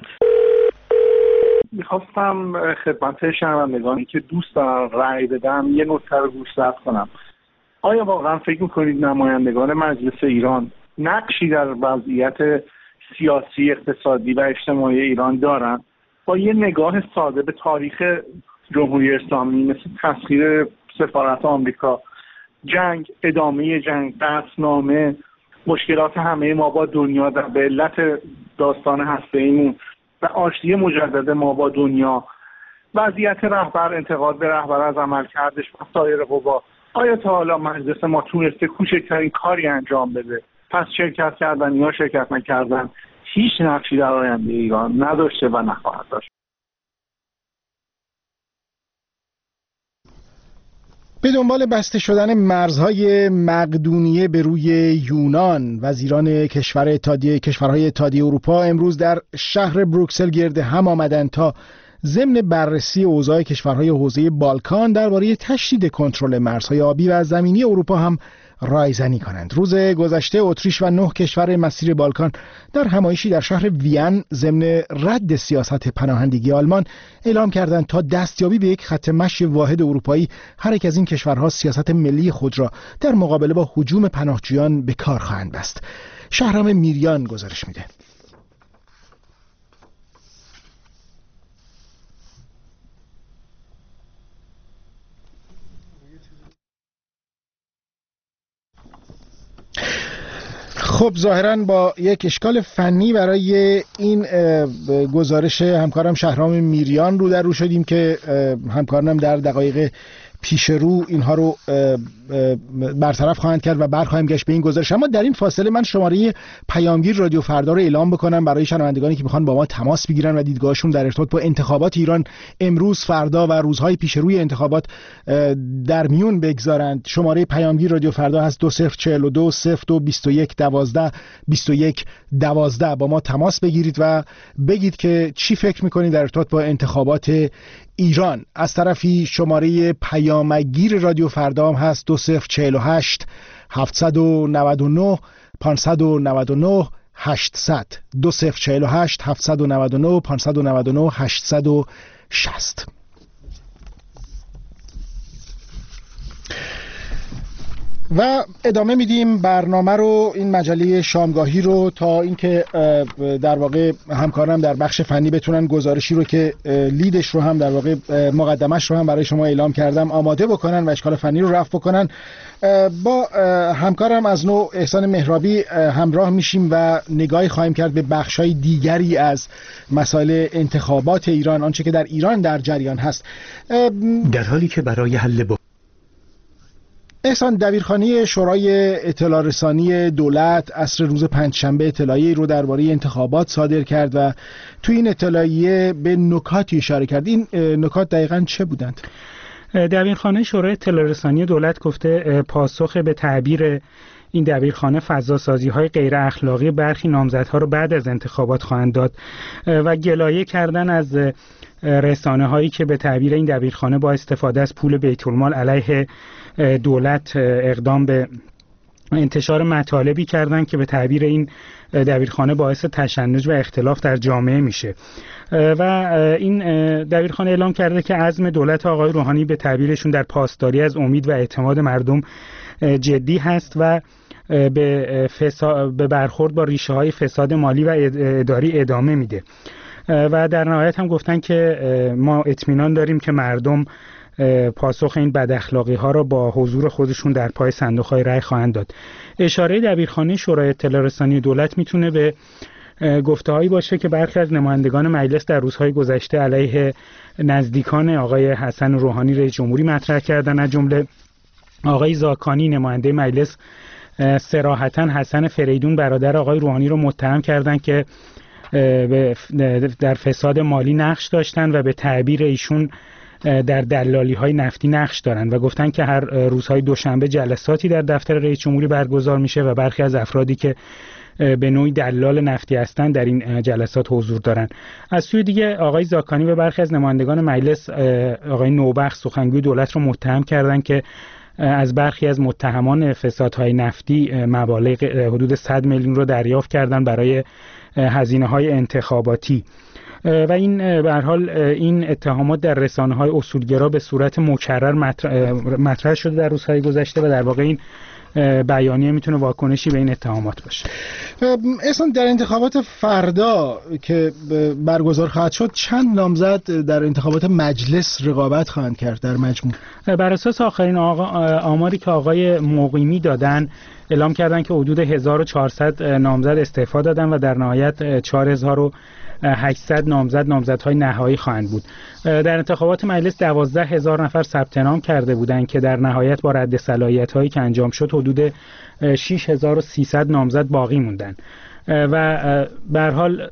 میخواستم خدمت شنوندگانی که دوست دارن رأی بدن یه نکته رو گوشزد کنم. آیا واقعا فکر میکنید نمایندگان مجلس ایران نقشی در وضعیت سیاسی، اقتصادی و اجتماعی ایران دارن؟ با یه نگاه ساده به تاریخ جمهوری اسلامی مثل تسخیر سفارت آمریکا، جنگ، ادامه جنگ، قطعنامه، مشکلات همه ما با دنیا در به علت داستان هسته‌ایمون و آشتی مجدد ما با دنیا، وضعیت رهبر، انتقاد به رهبر از عملکردش و سایر قوا، آیا تا حالا مجلس ما تونسته کوچکترین کاری انجام بده؟ پس شرکت کردن یا شرکت نکردن هیچ نقشی در آینده ایران نداشته و نخواهد داشت. به دنبال بسته شدن مرزهای مقدونیه به روی یونان، وزیران کشور اتحادیه کشورهای اتحادیه اروپا امروز در شهر بروکسل گرد هم آمدند تا ضمن بررسی اوضاع کشورهای حوزه بالکان درباره تشدید کنترل مرزهای آبی و زمینی اروپا هم رایزنی کنند. روز گذشته اتریش و نه کشور مسیر بالکان در همایشی در شهر وین ضمن رد سیاست پناهندگی آلمان اعلام کردند تا دستیابی به یک خط مشی واحد اروپایی هر یک از این کشورها سیاست ملی خود را در مقابله با هجوم پناهجویان به کار خواهند بست. شهرام میریان گزارش میده. خب ظاهراً با یک اشکال فنی برای این گزارش همکارم شهرام میریان رو در رو شدیم که همکارانم در دقایق پیش رو اینها رو برطرف خواهند کرد و برخواهیم گشت به این گزارش. اما در این فاصله من شماره پیامگیر رادیو فردا رو اعلام بکنم برای شنوندگانی که میخوان با ما تماس بگیرن و دیدگاهشون در ارتباط با انتخابات ایران امروز، فردا و روزهای پیش روی انتخابات در میون بگذارند. شماره پیامگیر رادیو فردا هست دو صفر چهل و دو صفر دو بیست و یک دوازده بیست و یک دوازده. با ما تماس بگیرید و بگید که چی فکر میکنید در ارتباط با انتخابات ایران. از طرفی شماره پیامگیر رادیو فردا هم هست دو صفر چهل و هشت هفتصد و نود و نه پانصد و نود و نه هشتصد دو صفر چهل و هشت هفتصد و نود و نه پانصد و نود و نه هشتصد و شصت. و ادامه میدیم برنامه رو، این مجله شامگاهی رو، تا اینکه در واقع همکارم در بخش فنی بتونن گزارشی رو که لیدش رو هم در واقع مقدمش رو هم برای شما اعلام کردم آماده بکنن و اشکال فنی رو رفع بکنن. با همکارم از نوع احسان مهرابی همراه میشیم و نگاهی خواهیم کرد به بخشای دیگری از مسائل انتخابات ایران، آنچه که در ایران در جریان هست، در حالی که برای حل با احسان، دبیرخانه شورای اطلاع رسانی دولت عصر روز پنجشنبه اطلاعیه‌ای رو درباره انتخابات صادر کرد و تو این اطلاعیه به نکاتی اشاره کرد. این نکات دقیقاً چه بودند؟ دبیرخانه شورای اطلاع رسانی دولت گفته پاسخ به تعبیر این دبیرخانه فضاسازی‌های غیر اخلاقی برخی نامزدها رو بعد از انتخابات خواهند داد و گلایه کردن از رسانه هایی که به تعبیر این دبیرخانه با استفاده از پول بیت المال علیه دولت اقدام به انتشار مطالبی کردن که به تعبیر این دبیرخانه باعث تشنج و اختلاف در جامعه میشه. و این دبیرخانه اعلام کرده که عزم دولت آقای روحانی به تعبیرشون در پاسداری از امید و اعتماد مردم جدی هست و به, فساد، به برخورد با ریشه های فساد مالی و اداری ادامه میده. و در نهایت هم گفتن که ما اطمینان داریم که مردم پاسخ این بد اخلاقی ها را با حضور خودشون در پای صندوق های رای خواهند داد. اشاره دبیرخانه شورای اطلاع رسانی دولت میتونه به گفته‌هایی باشه که برخی از نمایندگان مجلس در روزهای گذشته علیه نزدیکان آقای حسن روحانی رئیس جمهوری مطرح کردن، از جمله آقای زاکانی نماینده مجلس صراحتاً حسن فریدون برادر آقای روحانی رو متهم کردند که در فساد مالی نقش داشتن و به تعبیر ایشون در دلالی های نفتی نقش دارن و گفتن که هر روزهای دوشنبه جلساتی در دفتر رئیس جمهوری برگزار میشه و برخی از افرادی که به نوعی دلال نفتی هستند در این جلسات حضور دارن. از سوی دیگه آقای زاکانی و برخی از نمایندگان مجلس آقای نوبخت سخنگوی دولت رو متهم کردن که از برخی از متهمان فسادهای نفتی مبالغ حدود صد میلیون رو دریافت کردن برای هزینه‌های انتخاباتی و این به هر حال این اتهامات در رسانه‌های اصولگرا به صورت مکرر مطرح شده در روزهای گذشته و در واقع این بیانیه میتونه واکنشی به این اتهامات باشه. اصلا در انتخابات فردا که برگزار خواهد شد چند نامزد در انتخابات مجلس رقابت خواهند کرد در مجموع؟ بر اساس آخرین آماری که آقای مقیمی دادن اعلام کردن که حدود هزار و چهارصد نامزد استعفا دادن و در نهایت چهار هزار و هشتصد نامزد نامزدهای نهایی خواهند بود. در انتخابات مجلس دوازده هزار نفر ثبت نام کرده بودند که در نهایت با رد صلاحیت‌هایی که انجام شد حدود شش هزار و سیصد نامزد باقی موندن و به هر حال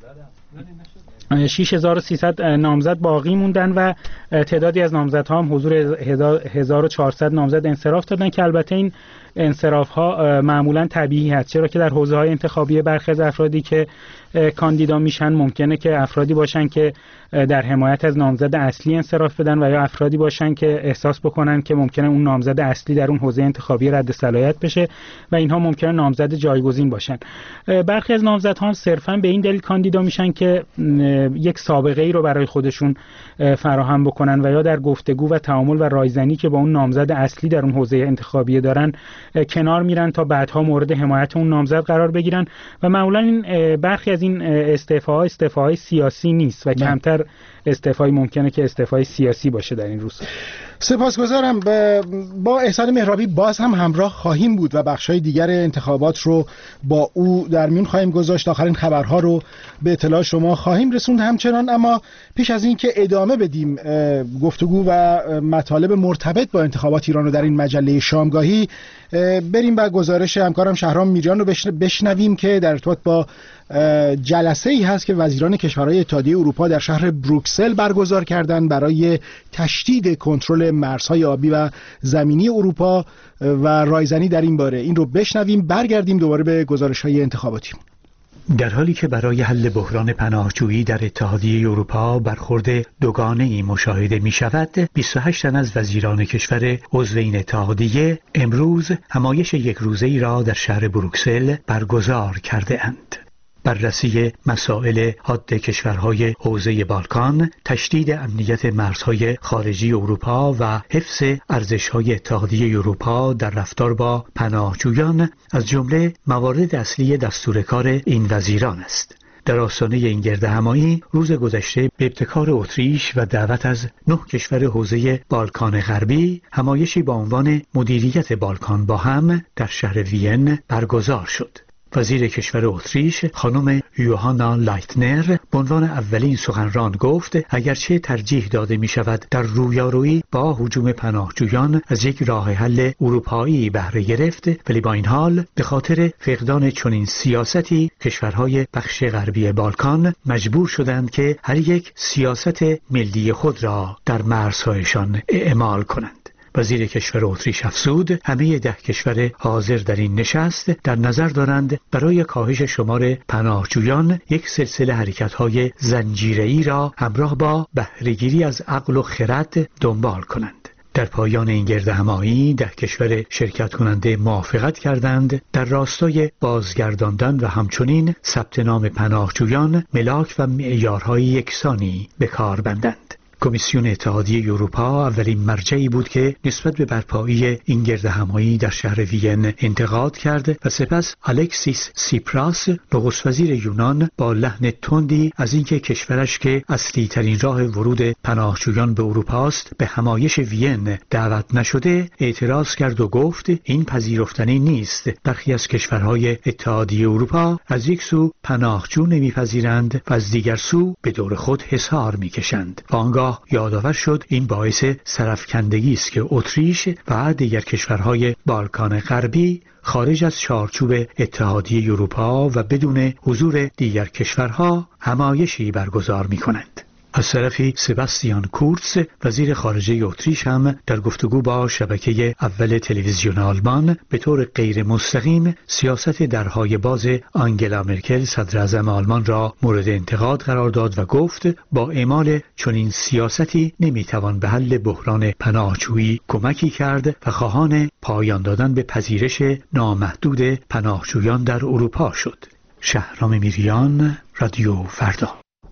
شش هزار و سیصد نامزد باقی موندن و تعدادی از نامزدها هم حضور هزار و چهارصد نامزد انصراف دادن که البته این انصراف ها معمولا طبیعی هست، چرا که در حوزه های انتخابی برخی از افرادی که کاندیدا میشن ممکنه که افرادی باشن که در حمایت از نامزد اصلی انصراف بدن و یا افرادی باشن که احساس بکنن که ممکنه اون نامزد اصلی در اون حوزه انتخابی رد صلاحیت بشه و اینها ممکنه نامزد جایگزین باشن. برخی از نامزدها هم صرفا به این دلیل کاندیدا میشن که یک سابقه ای رو برای خودشون فراهم بکنن و یا در گفتگو و تعامل و رایزنی که با اون نامزد اصلی در اون حوزه انتخابی دارن کنار میرن تا بعدها مورد حمایت اون نامزد قرار بگیرن و معمولا این برخی از این استعفاها استعفاهای سیاسی نیست و نه. کمتر استعفایی ممکنه که استعفای سیاسی باشه در این روز. سپاسگزارم. با احسان مهرابی باز هم همراه خواهیم بود و بخشای دیگر انتخابات رو با او در میون خواهیم گذاشت. آخرین خبرها رو به اطلاع شما خواهیم رسوند همچنان. اما پیش از این که ادامه بدیم گفتگو و مطالب مرتبط با انتخابات ایران رو در این مجله شامگاهی، بریم و گزارش همکارم شهرام میریان رو بشنویم که در ارتباط با جلسه ای هست که وزیران کشورهای اتحادیه اروپا در شهر بروکسل برگزار کردند برای تشدید کنترل مرزهای آبی و زمینی اروپا و رایزنی در این باره. این رو بشنویم، برگردیم دوباره به گزارش‌های انتخاباتی. در حالی که برای حل بحران پناهجویی در اتحادیه اروپا برخورد دوگانه‌ای مشاهده می‌شود، بیست و هشت تن از وزیران کشور عضو این اتحادیه امروز همایش یک روزه‌ای را در شهر بروکسل برگزار کرده اند. بررسی مسائل حاد کشورهای حوزه بالکان، تشدید امنیت مرزهای خارجی اروپا و حفظ ارزش‌های اتحادیه اروپا در رفتار با پناهجویان از جمله موارد اصلی دستور کار این وزیران است. در آستانه این گردهمایی روز گذشته به ابتکار اتریش و دعوت از نه کشور حوزه بالکان غربی همایشی با عنوان مدیریت بالکان با هم در شهر وین برگزار شد. وزیر کشور اتریش خانم یوهانا لایتنر به عنوان اولین سخنران گفت اگرچه ترجیح داده می شود در رویارویی با هجوم پناهجویان از یک راه حل اروپایی بهره گرفت، ولی با این حال به خاطر فقدان چنین سیاستی کشورهای بخش غربی بالکان مجبور شدند که هر یک سیاست ملی خود را در مرزهایشان اعمال کنند. وزیر کشور اتریش افزود همه ده کشور حاضر در این نشست در نظر دارند برای کاهش شمار پناهجویان یک سلسله حرکت‌های زنجیره‌ای را همراه با بهره‌گیری از عقل و خرد دنبال کنند. در پایان این گردهمایی ده کشور شرکت کننده موافقت کردند در راستای بازگرداندن و همچنین ثبت نام پناهجویان ملاک و معیارهای یکسانی به کار بندند. کمیسیون اتحادیه اروپا اولین مرجعی بود که نسبت به برپایی این گردهمایی در شهر وین انتقاد کرد و سپس الکسیس سیپراس نخست وزیر یونان با لحن تندی از اینکه کشورش که اصلی ترین راه ورود پناهجویان به اروپا است به همایش وین دعوت نشده اعتراض کرد و گفت این پذیرفتنی نیست. برخی از کشورهای اتحادیه اروپا از یک سو پناهجو نمیپذیرند و از دیگر سو به دور خود حصار میکشند. آنگاه یادآور شد این باعث سرفکندگی است که اتریش و دیگر کشورهای بالکان غربی خارج از چارچوب اتحادیه اروپا و بدون حضور دیگر کشورها همایشی برگزار می‌کنند. از طرفی سباستیان کورتس وزیر خارجه اتریش هم در گفتگو با شبکه اول تلویزیون آلمان به طور غیر مستقیم سیاست درهای باز آنگلا مرکل صدر اعظم آلمان را مورد انتقاد قرار داد و گفت با اعمال چنین سیاستی نمیتوان به حل بحران پناهجویی کمکی کرد و خواهان پایان دادن به پذیرش نامحدود پناهجویان در اروپا شد. شهرام میریان، رادیو فردا.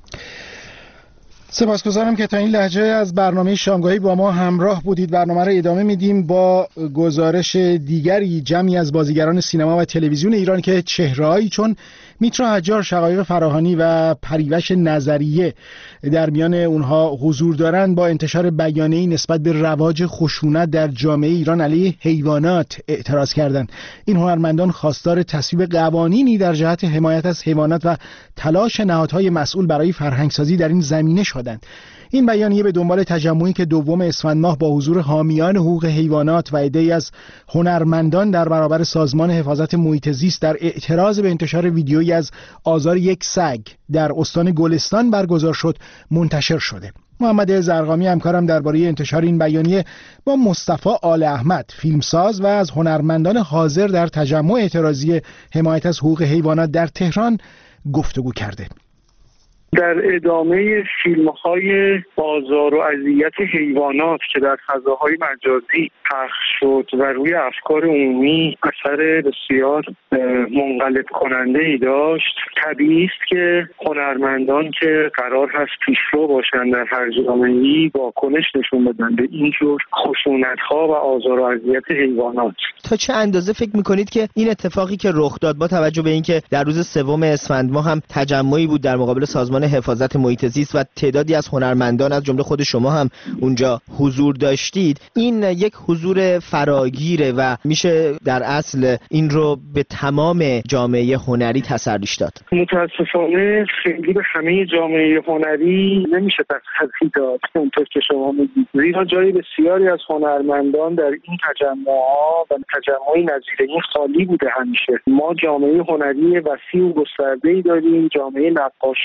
سپاسگزارم که تا این لحظه از برنامه شامگاهی با ما همراه بودید. برنامه را ادامه میدیم با گزارش دیگری. جمعی از بازیگران سینما و تلویزیون ایران که چهره‌هایی چون میترا حجار، شقایق فراهانی و پریوش نظریه در میان اونها حضور دارند با انتشار بیانیه‌ای نسبت به رواج خشونت در جامعه ایران علیه حیوانات اعتراض کردند. این هنرمندان خواستار تصویب قوانینی در جهت حمایت از حیوانات و تلاش نهادهای مسئول برای فرهنگسازی در این زمینه شدند. این بیانیه به دنبال تجمعی که دوم اسفند ماه با حضور حامیان حقوق حیوانات و عده‌ای از هنرمندان در برابر سازمان حفاظت محیط زیست در اعتراض به انتشار ویدیویی از آزار یک سگ در استان گلستان برگزار شد منتشر شده. محمد زرقامی همکارم درباره انتشار این بیانیه با مصطفی آل احمد فیلمساز و از هنرمندان حاضر در تجمع اعتراضی حمایت از حقوق حیوانات در تهران گفتگو کرده. در ادامه فیلم‌های بازار و اذیت حیوانات که در فضاهای مجازی پخش شد و روی افکار عمومی اثر بسیار منقلب کننده‌ای داشت، طبیعی است که هنرمندان که قرار هست پیشرو باشند در هر جامعه‌ای واکنش نشون بدن به اینجور خشونت‌ها و آزار و اذیت حیوانات. تا چه اندازه فکر می‌کنید که این اتفاقی که رخ داد با توجه به اینکه در روز سوم اسفند ماه هم تجمعی بود در مقابل سازمان حفاظت محیط زیست و تعدادی از هنرمندان از جمله خود شما هم اونجا حضور داشتید، این یک حضور فراگیره و میشه در اصل این رو به تمام جامعه هنری تسریش داد؟ متاسفانه خیلی به همه جامعه هنری نمیشه تسری داد اونطور که شما میگید، زیرا جای بسیاری از هنرمندان در این تجمع‌ها و تجمعی نظیر این خالی بوده. همیشه ما جامعه هنری وسیع و گسترده‌ای داریم، جامعه نقاشان،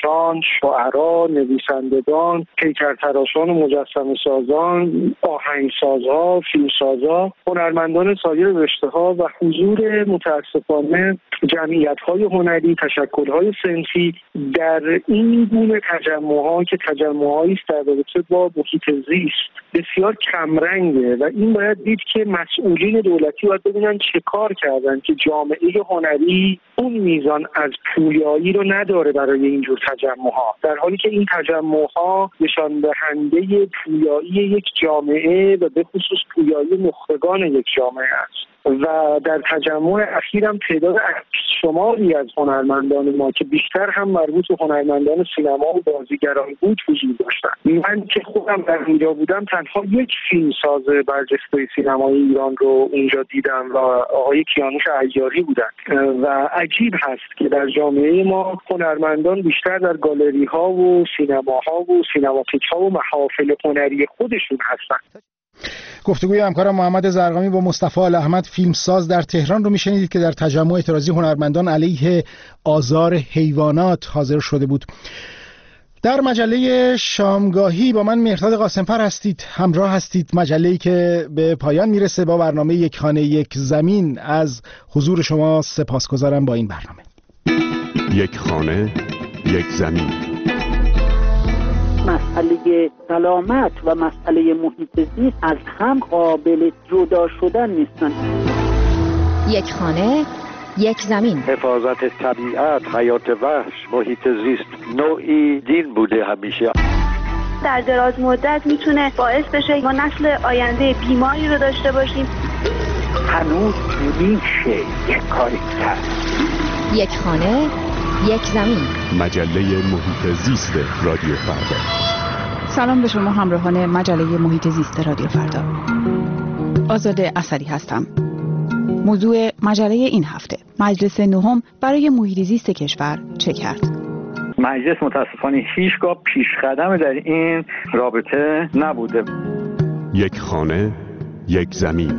شعرا، نویسندگان، پیکرتراشان و مجسمه سازان، آهنگسازها، فیلمسازها، هنرمندان سایر رشته‌ها و حضور متاسفانه جمعیت‌های هنری، تشکل‌های صنفی در این گونه تجمع‌ها که تجمع‌هایی است در رابطه با محیط زیست بسیار کمرنگه و این باید دید که مسئولین دولتی باید ببینن چه کار کردن که جامعه هنری اون میزان از پویایی رو نداره برای اینجور تجمع‌ها، در حالی که این تجمع‌ها نشان دهنده پویایی یک جامعه و به خصوص پویایی نخبگان یک جامعه است. و در تجمع اخیرم تعداد شماری از هنرمندان ما که بیشتر هم مربوط به هنرمندان سینما و بازیگران بود حضور داشتن. من که خودم در اونجا بودم تنها یک فیلمساز برجسته سینمای ایران رو اونجا دیدم و آقای کیانوش عیاری بودن و عجیب هست که در جامعه ما هنرمندان بیشتر در گالری ها و سینماها و سینماتیک ها و محافل هنری خودشون هستن. گفتگوی همکارم محمد زرقامی با مصطفی الاحمد فیلمساز در تهران رو میشنیدید که در تجمع اعتراضی هنرمندان علیه آزار حیوانات حاضر شده بود. در مجله شامگاهی با من مهرداد قاسمفر هستید، همراه هستید. مجله‌ای که به پایان میرسه با برنامه یک خانه یک زمین. از حضور شما سپاسگزارم با این برنامه. یک خانه یک زمین. مسئله سلامت و مسئله محیط زیست از هم قابل جدا شدن نیستن. یک خانه یک زمین. حفاظت طبیعت، حیات وحش، محیط زیست نوعی دین بوده همیشه. در دراز مدت میتونه باعث بشه ما نسل آینده بیماری رو داشته باشیم. هنوز میشه یک کاری کرد. یک خانه یک زمین. مجله محیط زیست رادیو فردا. سلام به شما همراهان مجله محیط زیست رادیو فردا. آزاده اثری هستم. موضوع مجله این هفته: مجلس نهم برای محیط زیست کشور چه کرد؟ مجلس متاسفانه هیچگاه پیشقدم در این رابطه نبوده. یک خانه یک زمین.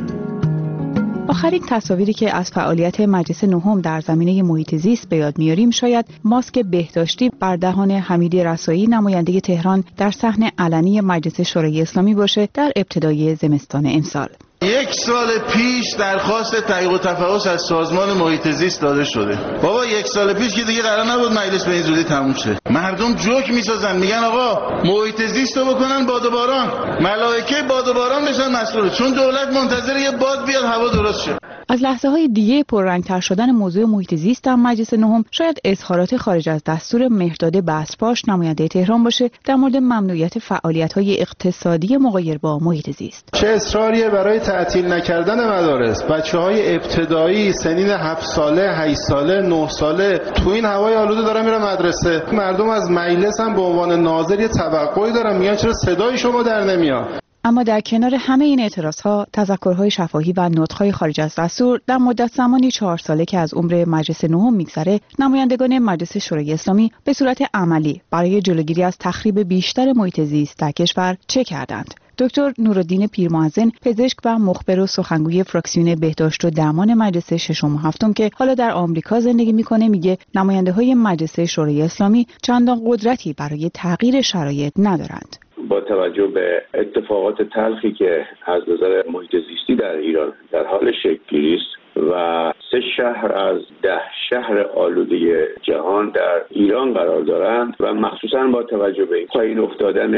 آخرین تصاویری که از فعالیت مجلس نهم در زمینه محیط زیست به یاد میاریم شاید ماسک بهداشتی بر دهان حمید رسایی، نماینده تهران در صحن علنی مجلس شورای اسلامی باشه در ابتدای زمستان امسال. یک سال پیش درخواست تحقیق و تفحص از سازمان محیط زیست داده شده. بابا یک سال پیش که دیگه قرار نبود مجلس به این زودی تموم شه. مردم جوک میسازن، میگن آقا محیط زیست رو بکنن باد و باران. ملائکه باد و باران بشن مسئول، چون دولت منتظر یه باد بیاد هوا درست شه. از لحظه های دیگه پررنگتر شدن موضوع محیط زیست در مجلس نهم شاید اظهارات خارج از دستور مهرداد بسپاش، نماینده تهران باشه در مورد ممنوعیت فعالیت‌های اقتصادی مغایر با محیط زیست. چه اصراریه برای تعطیل نکردن مدارس؟ بچه‌های ابتدایی سنین هفت ساله، هشت ساله، نه ساله تو این هوای آلوده دارن میرن مدرسه. مردم از مجلس هم به عنوان ناظر یه توقعی دارن، میگن چرا صدای شما در نمیاد؟ اما در کنار همه این اعتراضها، تذکرهای شفاهی و نطق‌های خارج از دستور در مدت زمانی چهار ساله که از عمر مجلس نهم میگذره، نمایندگان مجلس شورای اسلامی به صورت عملی برای جلوگیری از تخریب بیشتر محیط زیست در کشور چه کردند؟ دکتر نورالدین پیرمحسن، پزشک و مخبر و سخنگوی فراکسیون بهداشت و درمان مجلس ششم و هفتم که حالا در آمریکا زندگی میکنه، میگه نماینده‌های مجلس شورای اسلامی چندان قدرتی برای تغییر شرایط ندارند. با توجه به اتفاقات تلخی که از نظر محیط زیستی در ایران در حال شکل‌گیری است و سه شهر از ده شهر آلوده جهان در ایران قرار دارند و مخصوصا با توجه به پایین افتادن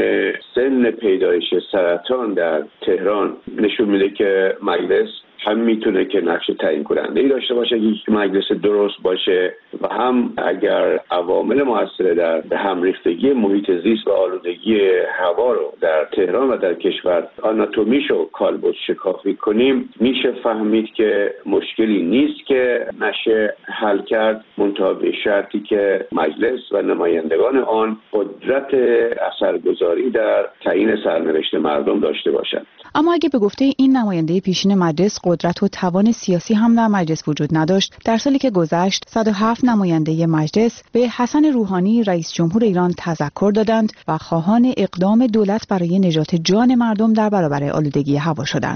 سن پیدایش سرطان در تهران نشون میده که مجلس هم میتونه که نقش تعیین کننده ای داشته باشه، یک مجلس درست باشه و هم اگر عوامل مؤثر در همریختگی محیط زیست و آلودگی هوا رو در تهران و در کشور آناتومیشو کالبد شکافی کنیم، میشه فهمید که مشکلی نیست که نشه حل کرد، منتها به شرطی که مجلس و نمایندگان آن قدرت اثرگذاری در تعیین سرنوشت مردم داشته باشند. اما اگه به گفته این نماینده پیشین مجلس قدرت و توان سیاسی هم در مجلس وجود نداشت، در سالی که گذشت صد و هفت نماینده مجلس به حسن روحانی رئیس جمهور ایران تذکر دادند و خواهان اقدام دولت برای نجات جان مردم در برابر آلودگی هوا شدند.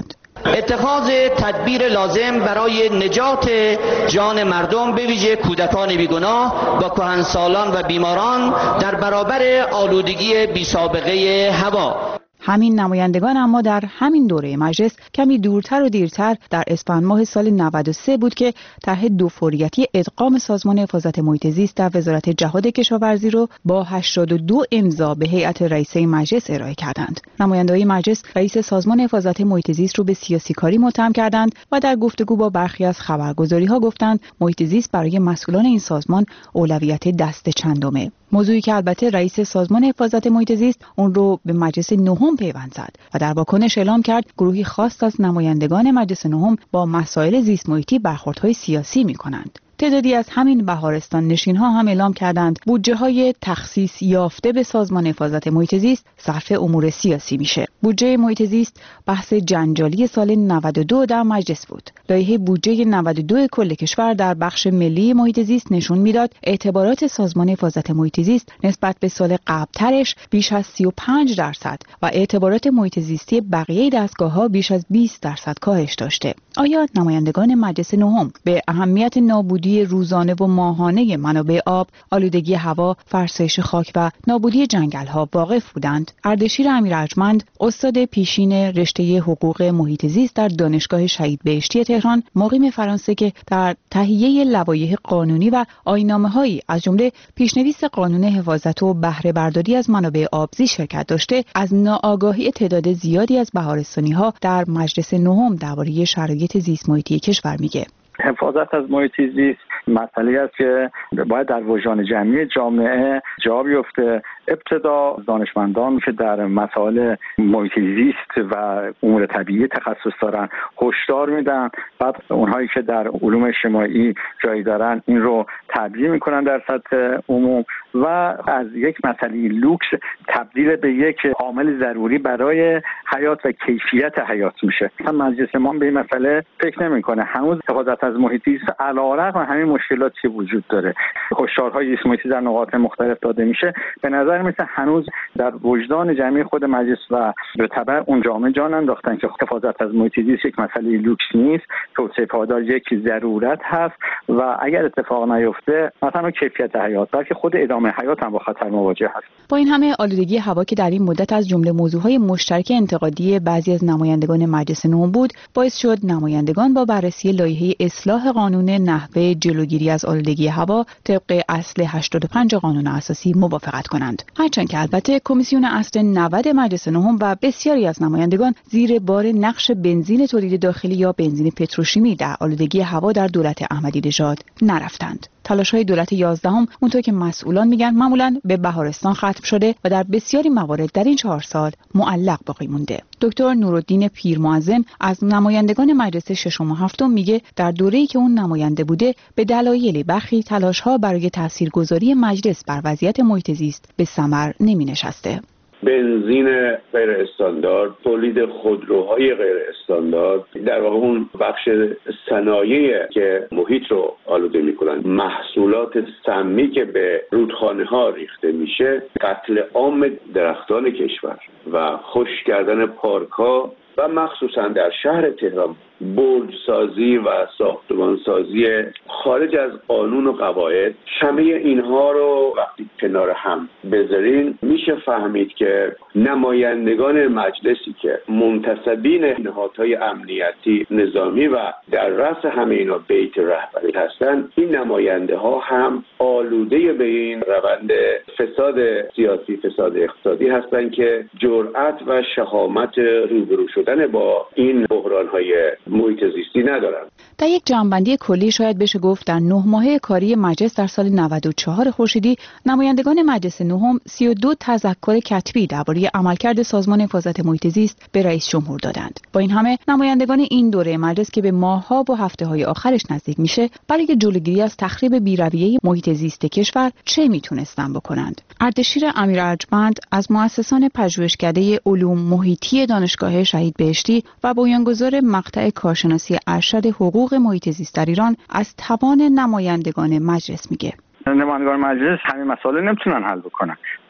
اتخاذ تدبیر لازم برای نجات جان مردم به ویژه کودکان بیگناه با کهنسالان و بیماران در برابر آلودگی بی سابقه هوا. همین نمایندگان اما در همین دوره مجلس کمی دورتر و دیرتر در اسفند ماه سال نود و سه بود که طرح دو فوریتی ادغام سازمان حفاظت محیط زیست در وزارت جهاد کشاورزی رو با هشتاد و دو امضا به هیئت رئیسه مجلس ارائه کردند. نمایندگان مجلس رئیس سازمان حفاظت محیط زیست رو به سیاسی کاری متهم کردند و در گفتگو با برخی از خبرگزاری‌ها گفتند محیط زیست برای مسئولان این سازمان اولویت دست چندمه. موضوعی که البته رئیس سازمان حفاظت محیط زیست اون رو به مجلس نهم پیوند زد و در واکنش اعلام کرد گروهی خاص از نمایندگان مجلس نهم با مسائل زیست محیطی برخوردهای سیاسی می‌کنند. تعدادی از همین بهارستان نشین‌ها هم اعلام کردند بودجه‌های تخصیص یافته به سازمان حفاظت محیط زیست صرف امور سیاسی میشه. بودجه محیط زیست بحث جنجالی سال نود و دو در مجلس بود. لایحه بودجه نود و دو کل کشور در بخش ملی محیط زیست نشون میداد اعتبارات سازمان حفاظت محیط زیست نسبت به سال قبل‌ترش بیش از سی و پنج درصد و اعتبارات محیط زیستی بقیه دستگاه‌ها بیش از بیست درصد کاهش داشته. آیا نمایندگان مجلس نهم به اهمیت نابودی روزانه و ماهانه منابع آب، آلودگی هوا، فرسایش خاک و نابودی جنگل‌ها واقف بودند؟ اردشیر امیرارجمند، استاد پیشین رشته حقوق محیط زیست در دانشگاه شهید بهشتی تهران، مقیم فرانسه که در تهیه لوایح قانونی و آیین‌نامه‌هایی از جمله پیشنویس قانون حفاظت و بهره برداری از منابع آبزی شرکت داشته، از ناآگاهی تعداد زیادی از بهارستانی‌ها در مجلس نهم درباره شرایط زیست محیطی کشور میگه. حفاظت از محیط زیست مسئله است که باید در وجدان جمعی جامعه جا بیفته. ابتدا دانشمندان که در مسائل محیط زیست و امور طبیعی تخصص دارن هشدار میدن، بعد اونهایی که در علوم اجتماعی جایی دارن این رو تبیین میکنن در سطح عموم و از یک مسئله لوکس تبدیل به یک عامل ضروری برای حیات و کیفیت حیات میشه. هم مجلس ما به این مسئله فکر نمیکنه. هنوز حفاظت از محیط زیست علیرغم همین مشکلاتی که وجود داره، هشدارهای زیست محیطی در نقاط مختلف داده میشه، به نظر مثل هنوز در وجدان جمعی خود مجلس و به تبع اون جامعه جان انداختن که حفاظت از محیط زیست یک مسئله لوکس نیست، توسعه پایدار یک ضرورت هست و اگر اتفاق نیفته مثلا کیفیت حیات بلکه خود ادامه حیات هم با خطر مواجه هست. با این همه آلودگی هوا که در این مدت از جمله موضوعهای مشترک انتقادی بعضی از نمایندگان مجلس نهم بود، باعث شد نمایندگان با بررسی لایحه اصلاح قانون نحوه جلوگیری از آلودگی هوا طبق اصل هشتاد و پنج قانون اساسی موافقت کنند. هرچند که البته کمیسیون اصل نود مجلس نهم و بسیاری از نمایندگان زیر بار نقش بنزین تولید داخلی یا بنزین پتروشیمی در آلودگی هوا در دولت احمدی نژاد نرفتند. تلاش‌های دولت یازدهم اونطور که مسئولان میگن معمولاً به بهارستان ختم شده و در بسیاری موارد در این چهار سال معلق باقی مونده. دکتر نورالدین پیرمعظم از نمایندگان مجلس ششم و هفتم میگه در دوره‌ای که اون نماینده بوده به دلایل برخی تلاش‌ها برای تاثیرگذاری مجلس بر وضعیت محیط زیست به ثمر نمی‌نشسته. بنزین غیر استاندارد، تولید خودروهای غیر استاندارد، در واقع اون بخش صنایعی که محیط رو آلوده میکنن، محصولات سمی که به رودخانه ها ریخته میشه، قتل عام درختان کشور و خشک کردن پارک ها و مخصوصا در شهر تهران برج سازی و ساختمان سازی خارج از قانون و قواعد، همه اینها رو وقتی کنار هم بذارین میشه فهمید که نمایندگان مجلسی که منتسبین نهادهای امنیتی نظامی و در رأس همه اینا بیت رهبری هستن، این نماینده ها هم آلوده به این روند فساد سیاسی، فساد اقتصادی هستن که جرأت و شهامت روبرو شدن با این بحران‌های محیط زیستی ندارن. در یک جمع‌بندی کلی شاید بشه گفت در نه ماهه کاری مجلس در سال نود و چهار خورشیدی نمایندگان مجلس نهم سی و دو تذکر کتبی درباره عملکرد سازمان حفاظت محیط زیست به رئیس جمهور دادند. با این همه نمایندگان این دوره مجلس که به ماه‌ها و هفته‌های آخرش نزدیک میشه، برای جلوگیری از تخریب بی‌رویه محیط زیست کشور چه میتونستن بکنند؟ اردشیر امیرارجمند از مؤسسان پژوهشکده علوم محیطی دانشگاه شهید بهشتی و بنیانگذار مقطع کارشناسی ارشد حقوق محیط زیست در ایران از توان نمایندگان مجلس میگه. نمایندگان مجلس همین مسائل نمیتونن حل بکنن.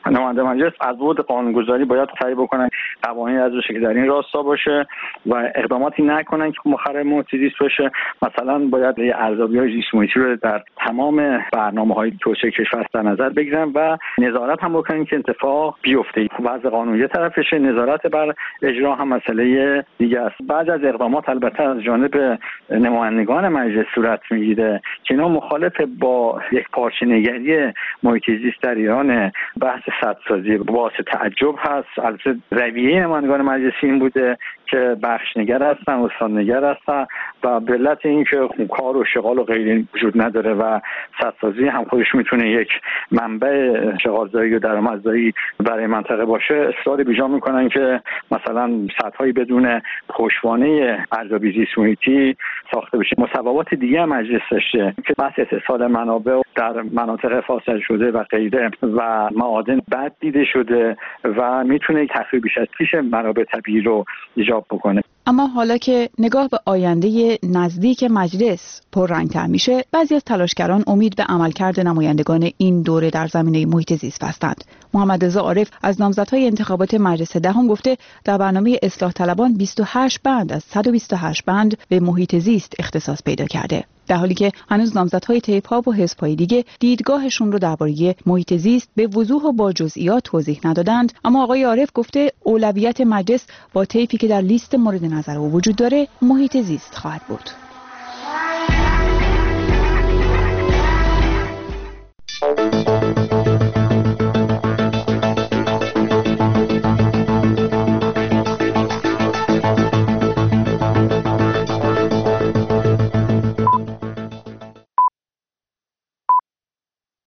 نماینده مجلس از بود قانونگذاری باید سعی بکنن قوانین از که در این راستا باشه و اقداماتی نکنن که مخرب محیط زیست باشه. مثلا باید ارزیابی‌های زیست محیطی رو در تمام برنامه‌های توسعه کشور در نظر بگیرن و نظارت هم بکنن که اتفاق بیفته. وضع قانون یه طرفشه، نظارت بر اجرا هم مسئله دیگه است. بعد از اقدامات البته از جانب نمایندگان مجلس صورت میگیره که اینا مخالف با یک پارچه‌نگری محیط زیست در ایران، بحث سدسازی باعث تعجب هست. البته رویه نمایندگان مجلس این بوده که بخشنگر هستن، استاندنگر هستن و به علت اینکه کار و شغال و غیری وجود نداره و سدسازی هم خودش میتونه یک منبع شغالزایی و درآمدزایی برای منطقه باشه، اصرار بیجا میکنن که مثلا سدهای بدون پشتوانه ارزیابی زیست محیطی ساخته بشه. مصوبات دیگه مجلس داشته که بحث اتصال منابع در مناطق فاصله شده و غیره و معادن بد دیده شده و میتونه تخریب بیش از پیش منابع طبیعی رو ایجاب بکنه. اما حالا که نگاه به آینده نزدیک مجلس پررنگ‌تر میشه، بعضی از تلاشگران امید به عملکرد نمایندگان این دوره در زمینه محیط زیست بستند. محمد رضا عارف از نامزدهای انتخابات مجلس دهم گفته در برنامه اصلاح طلبان بیست و هشت بند از صد و بیست و هشت بند به محیط زیست اختصاص پیدا کرده، در حالی که هنوز نامزدهای طیف‌ها و حزب‌های دیگه دیدگاهشون رو درباره محیط زیست به وضوح و با جزئیات توضیح ندادند. اما آقای عارف گفته اولویت مجلس با طیفی که در لیست مورد نظر او وجود داره محیط زیست خواهد بود.